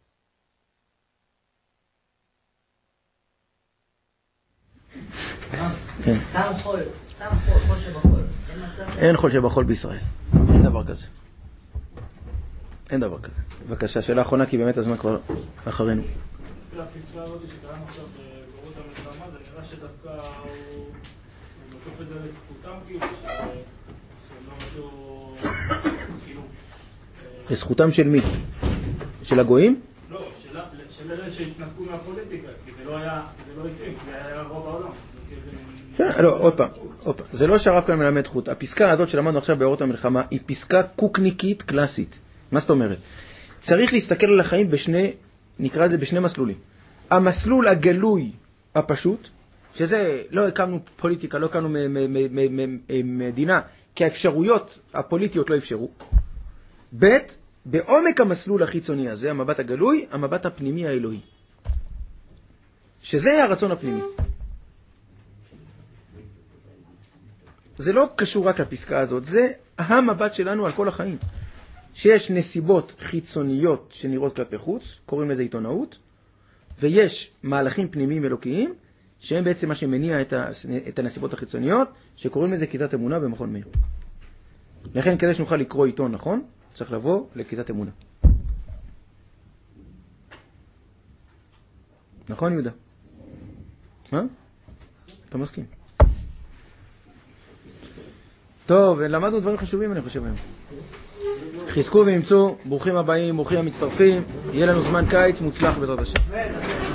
סתם חול, סתם חול, חול שבחול. אין חול שבחול בישראל. אין דבר כזה. אין דבר כזה. בבקשה, שאלה אחרונה, כי באמת הזמן כבר אחרינו. הפסקה הזאת שקראנו עכשיו בגורות המלחמה, זה נראה שדווקא הוא משוף את זה לזכותם, כאילו, שלא משהו, כאילו... לזכותם של מי? של הגויים? לא, של אלה שהתנתקו מהפוליטיקה, כי זה לא היה, זה לא התאים, כי זה היה רוב העולם. לא, עוד פעם, עוד פעם. זה לא שהרב כאן מלמד חוט. הפסקה הזאת שלמדנו עכשיו באורות המלחמה היא פסקה קוקניקית קלאסית. מה זאת אומרת? צריך להסתכל על החיים בשני, נקרא את זה בשני מסלולים. המסלול הגלוי הפשוט, שזה לא הקמנו פוליטיקה, לא הקמנו מדינה, כי האפשרויות הפוליטיות לא אפשרו. ב' בעומק המסלול החיצוני הזה, המבט הגלוי, המבט הפנימי האלוהי. שזה הרצון הפנימי. זה לא קשור רק לפסקה הזאת, זה המבט שלנו על כל החיים. שיש נסיבות חיצוניות שנראות כלפי חוץ, קוראים לזה עיתונאות, ויש מהלכים פנימיים אלוקיים, שהם בעצם מה שמניע את, ה, את הנסיבות החיצוניות, שקוראים לזה כיתת אמונה במכון מאיר. לכן כדי שנוכל לקרוא עיתון נכון, צריך לבוא לכיתת אמונה. נכון יהודה? מה? אתה מסכים? טוב, למדנו דברים חשובים אני חושב היום. חזקו וימצאו, ברוכים הבאים, ברוכים המצטרפים, יהיה לנו זמן קיץ מוצלח בעזרת השם.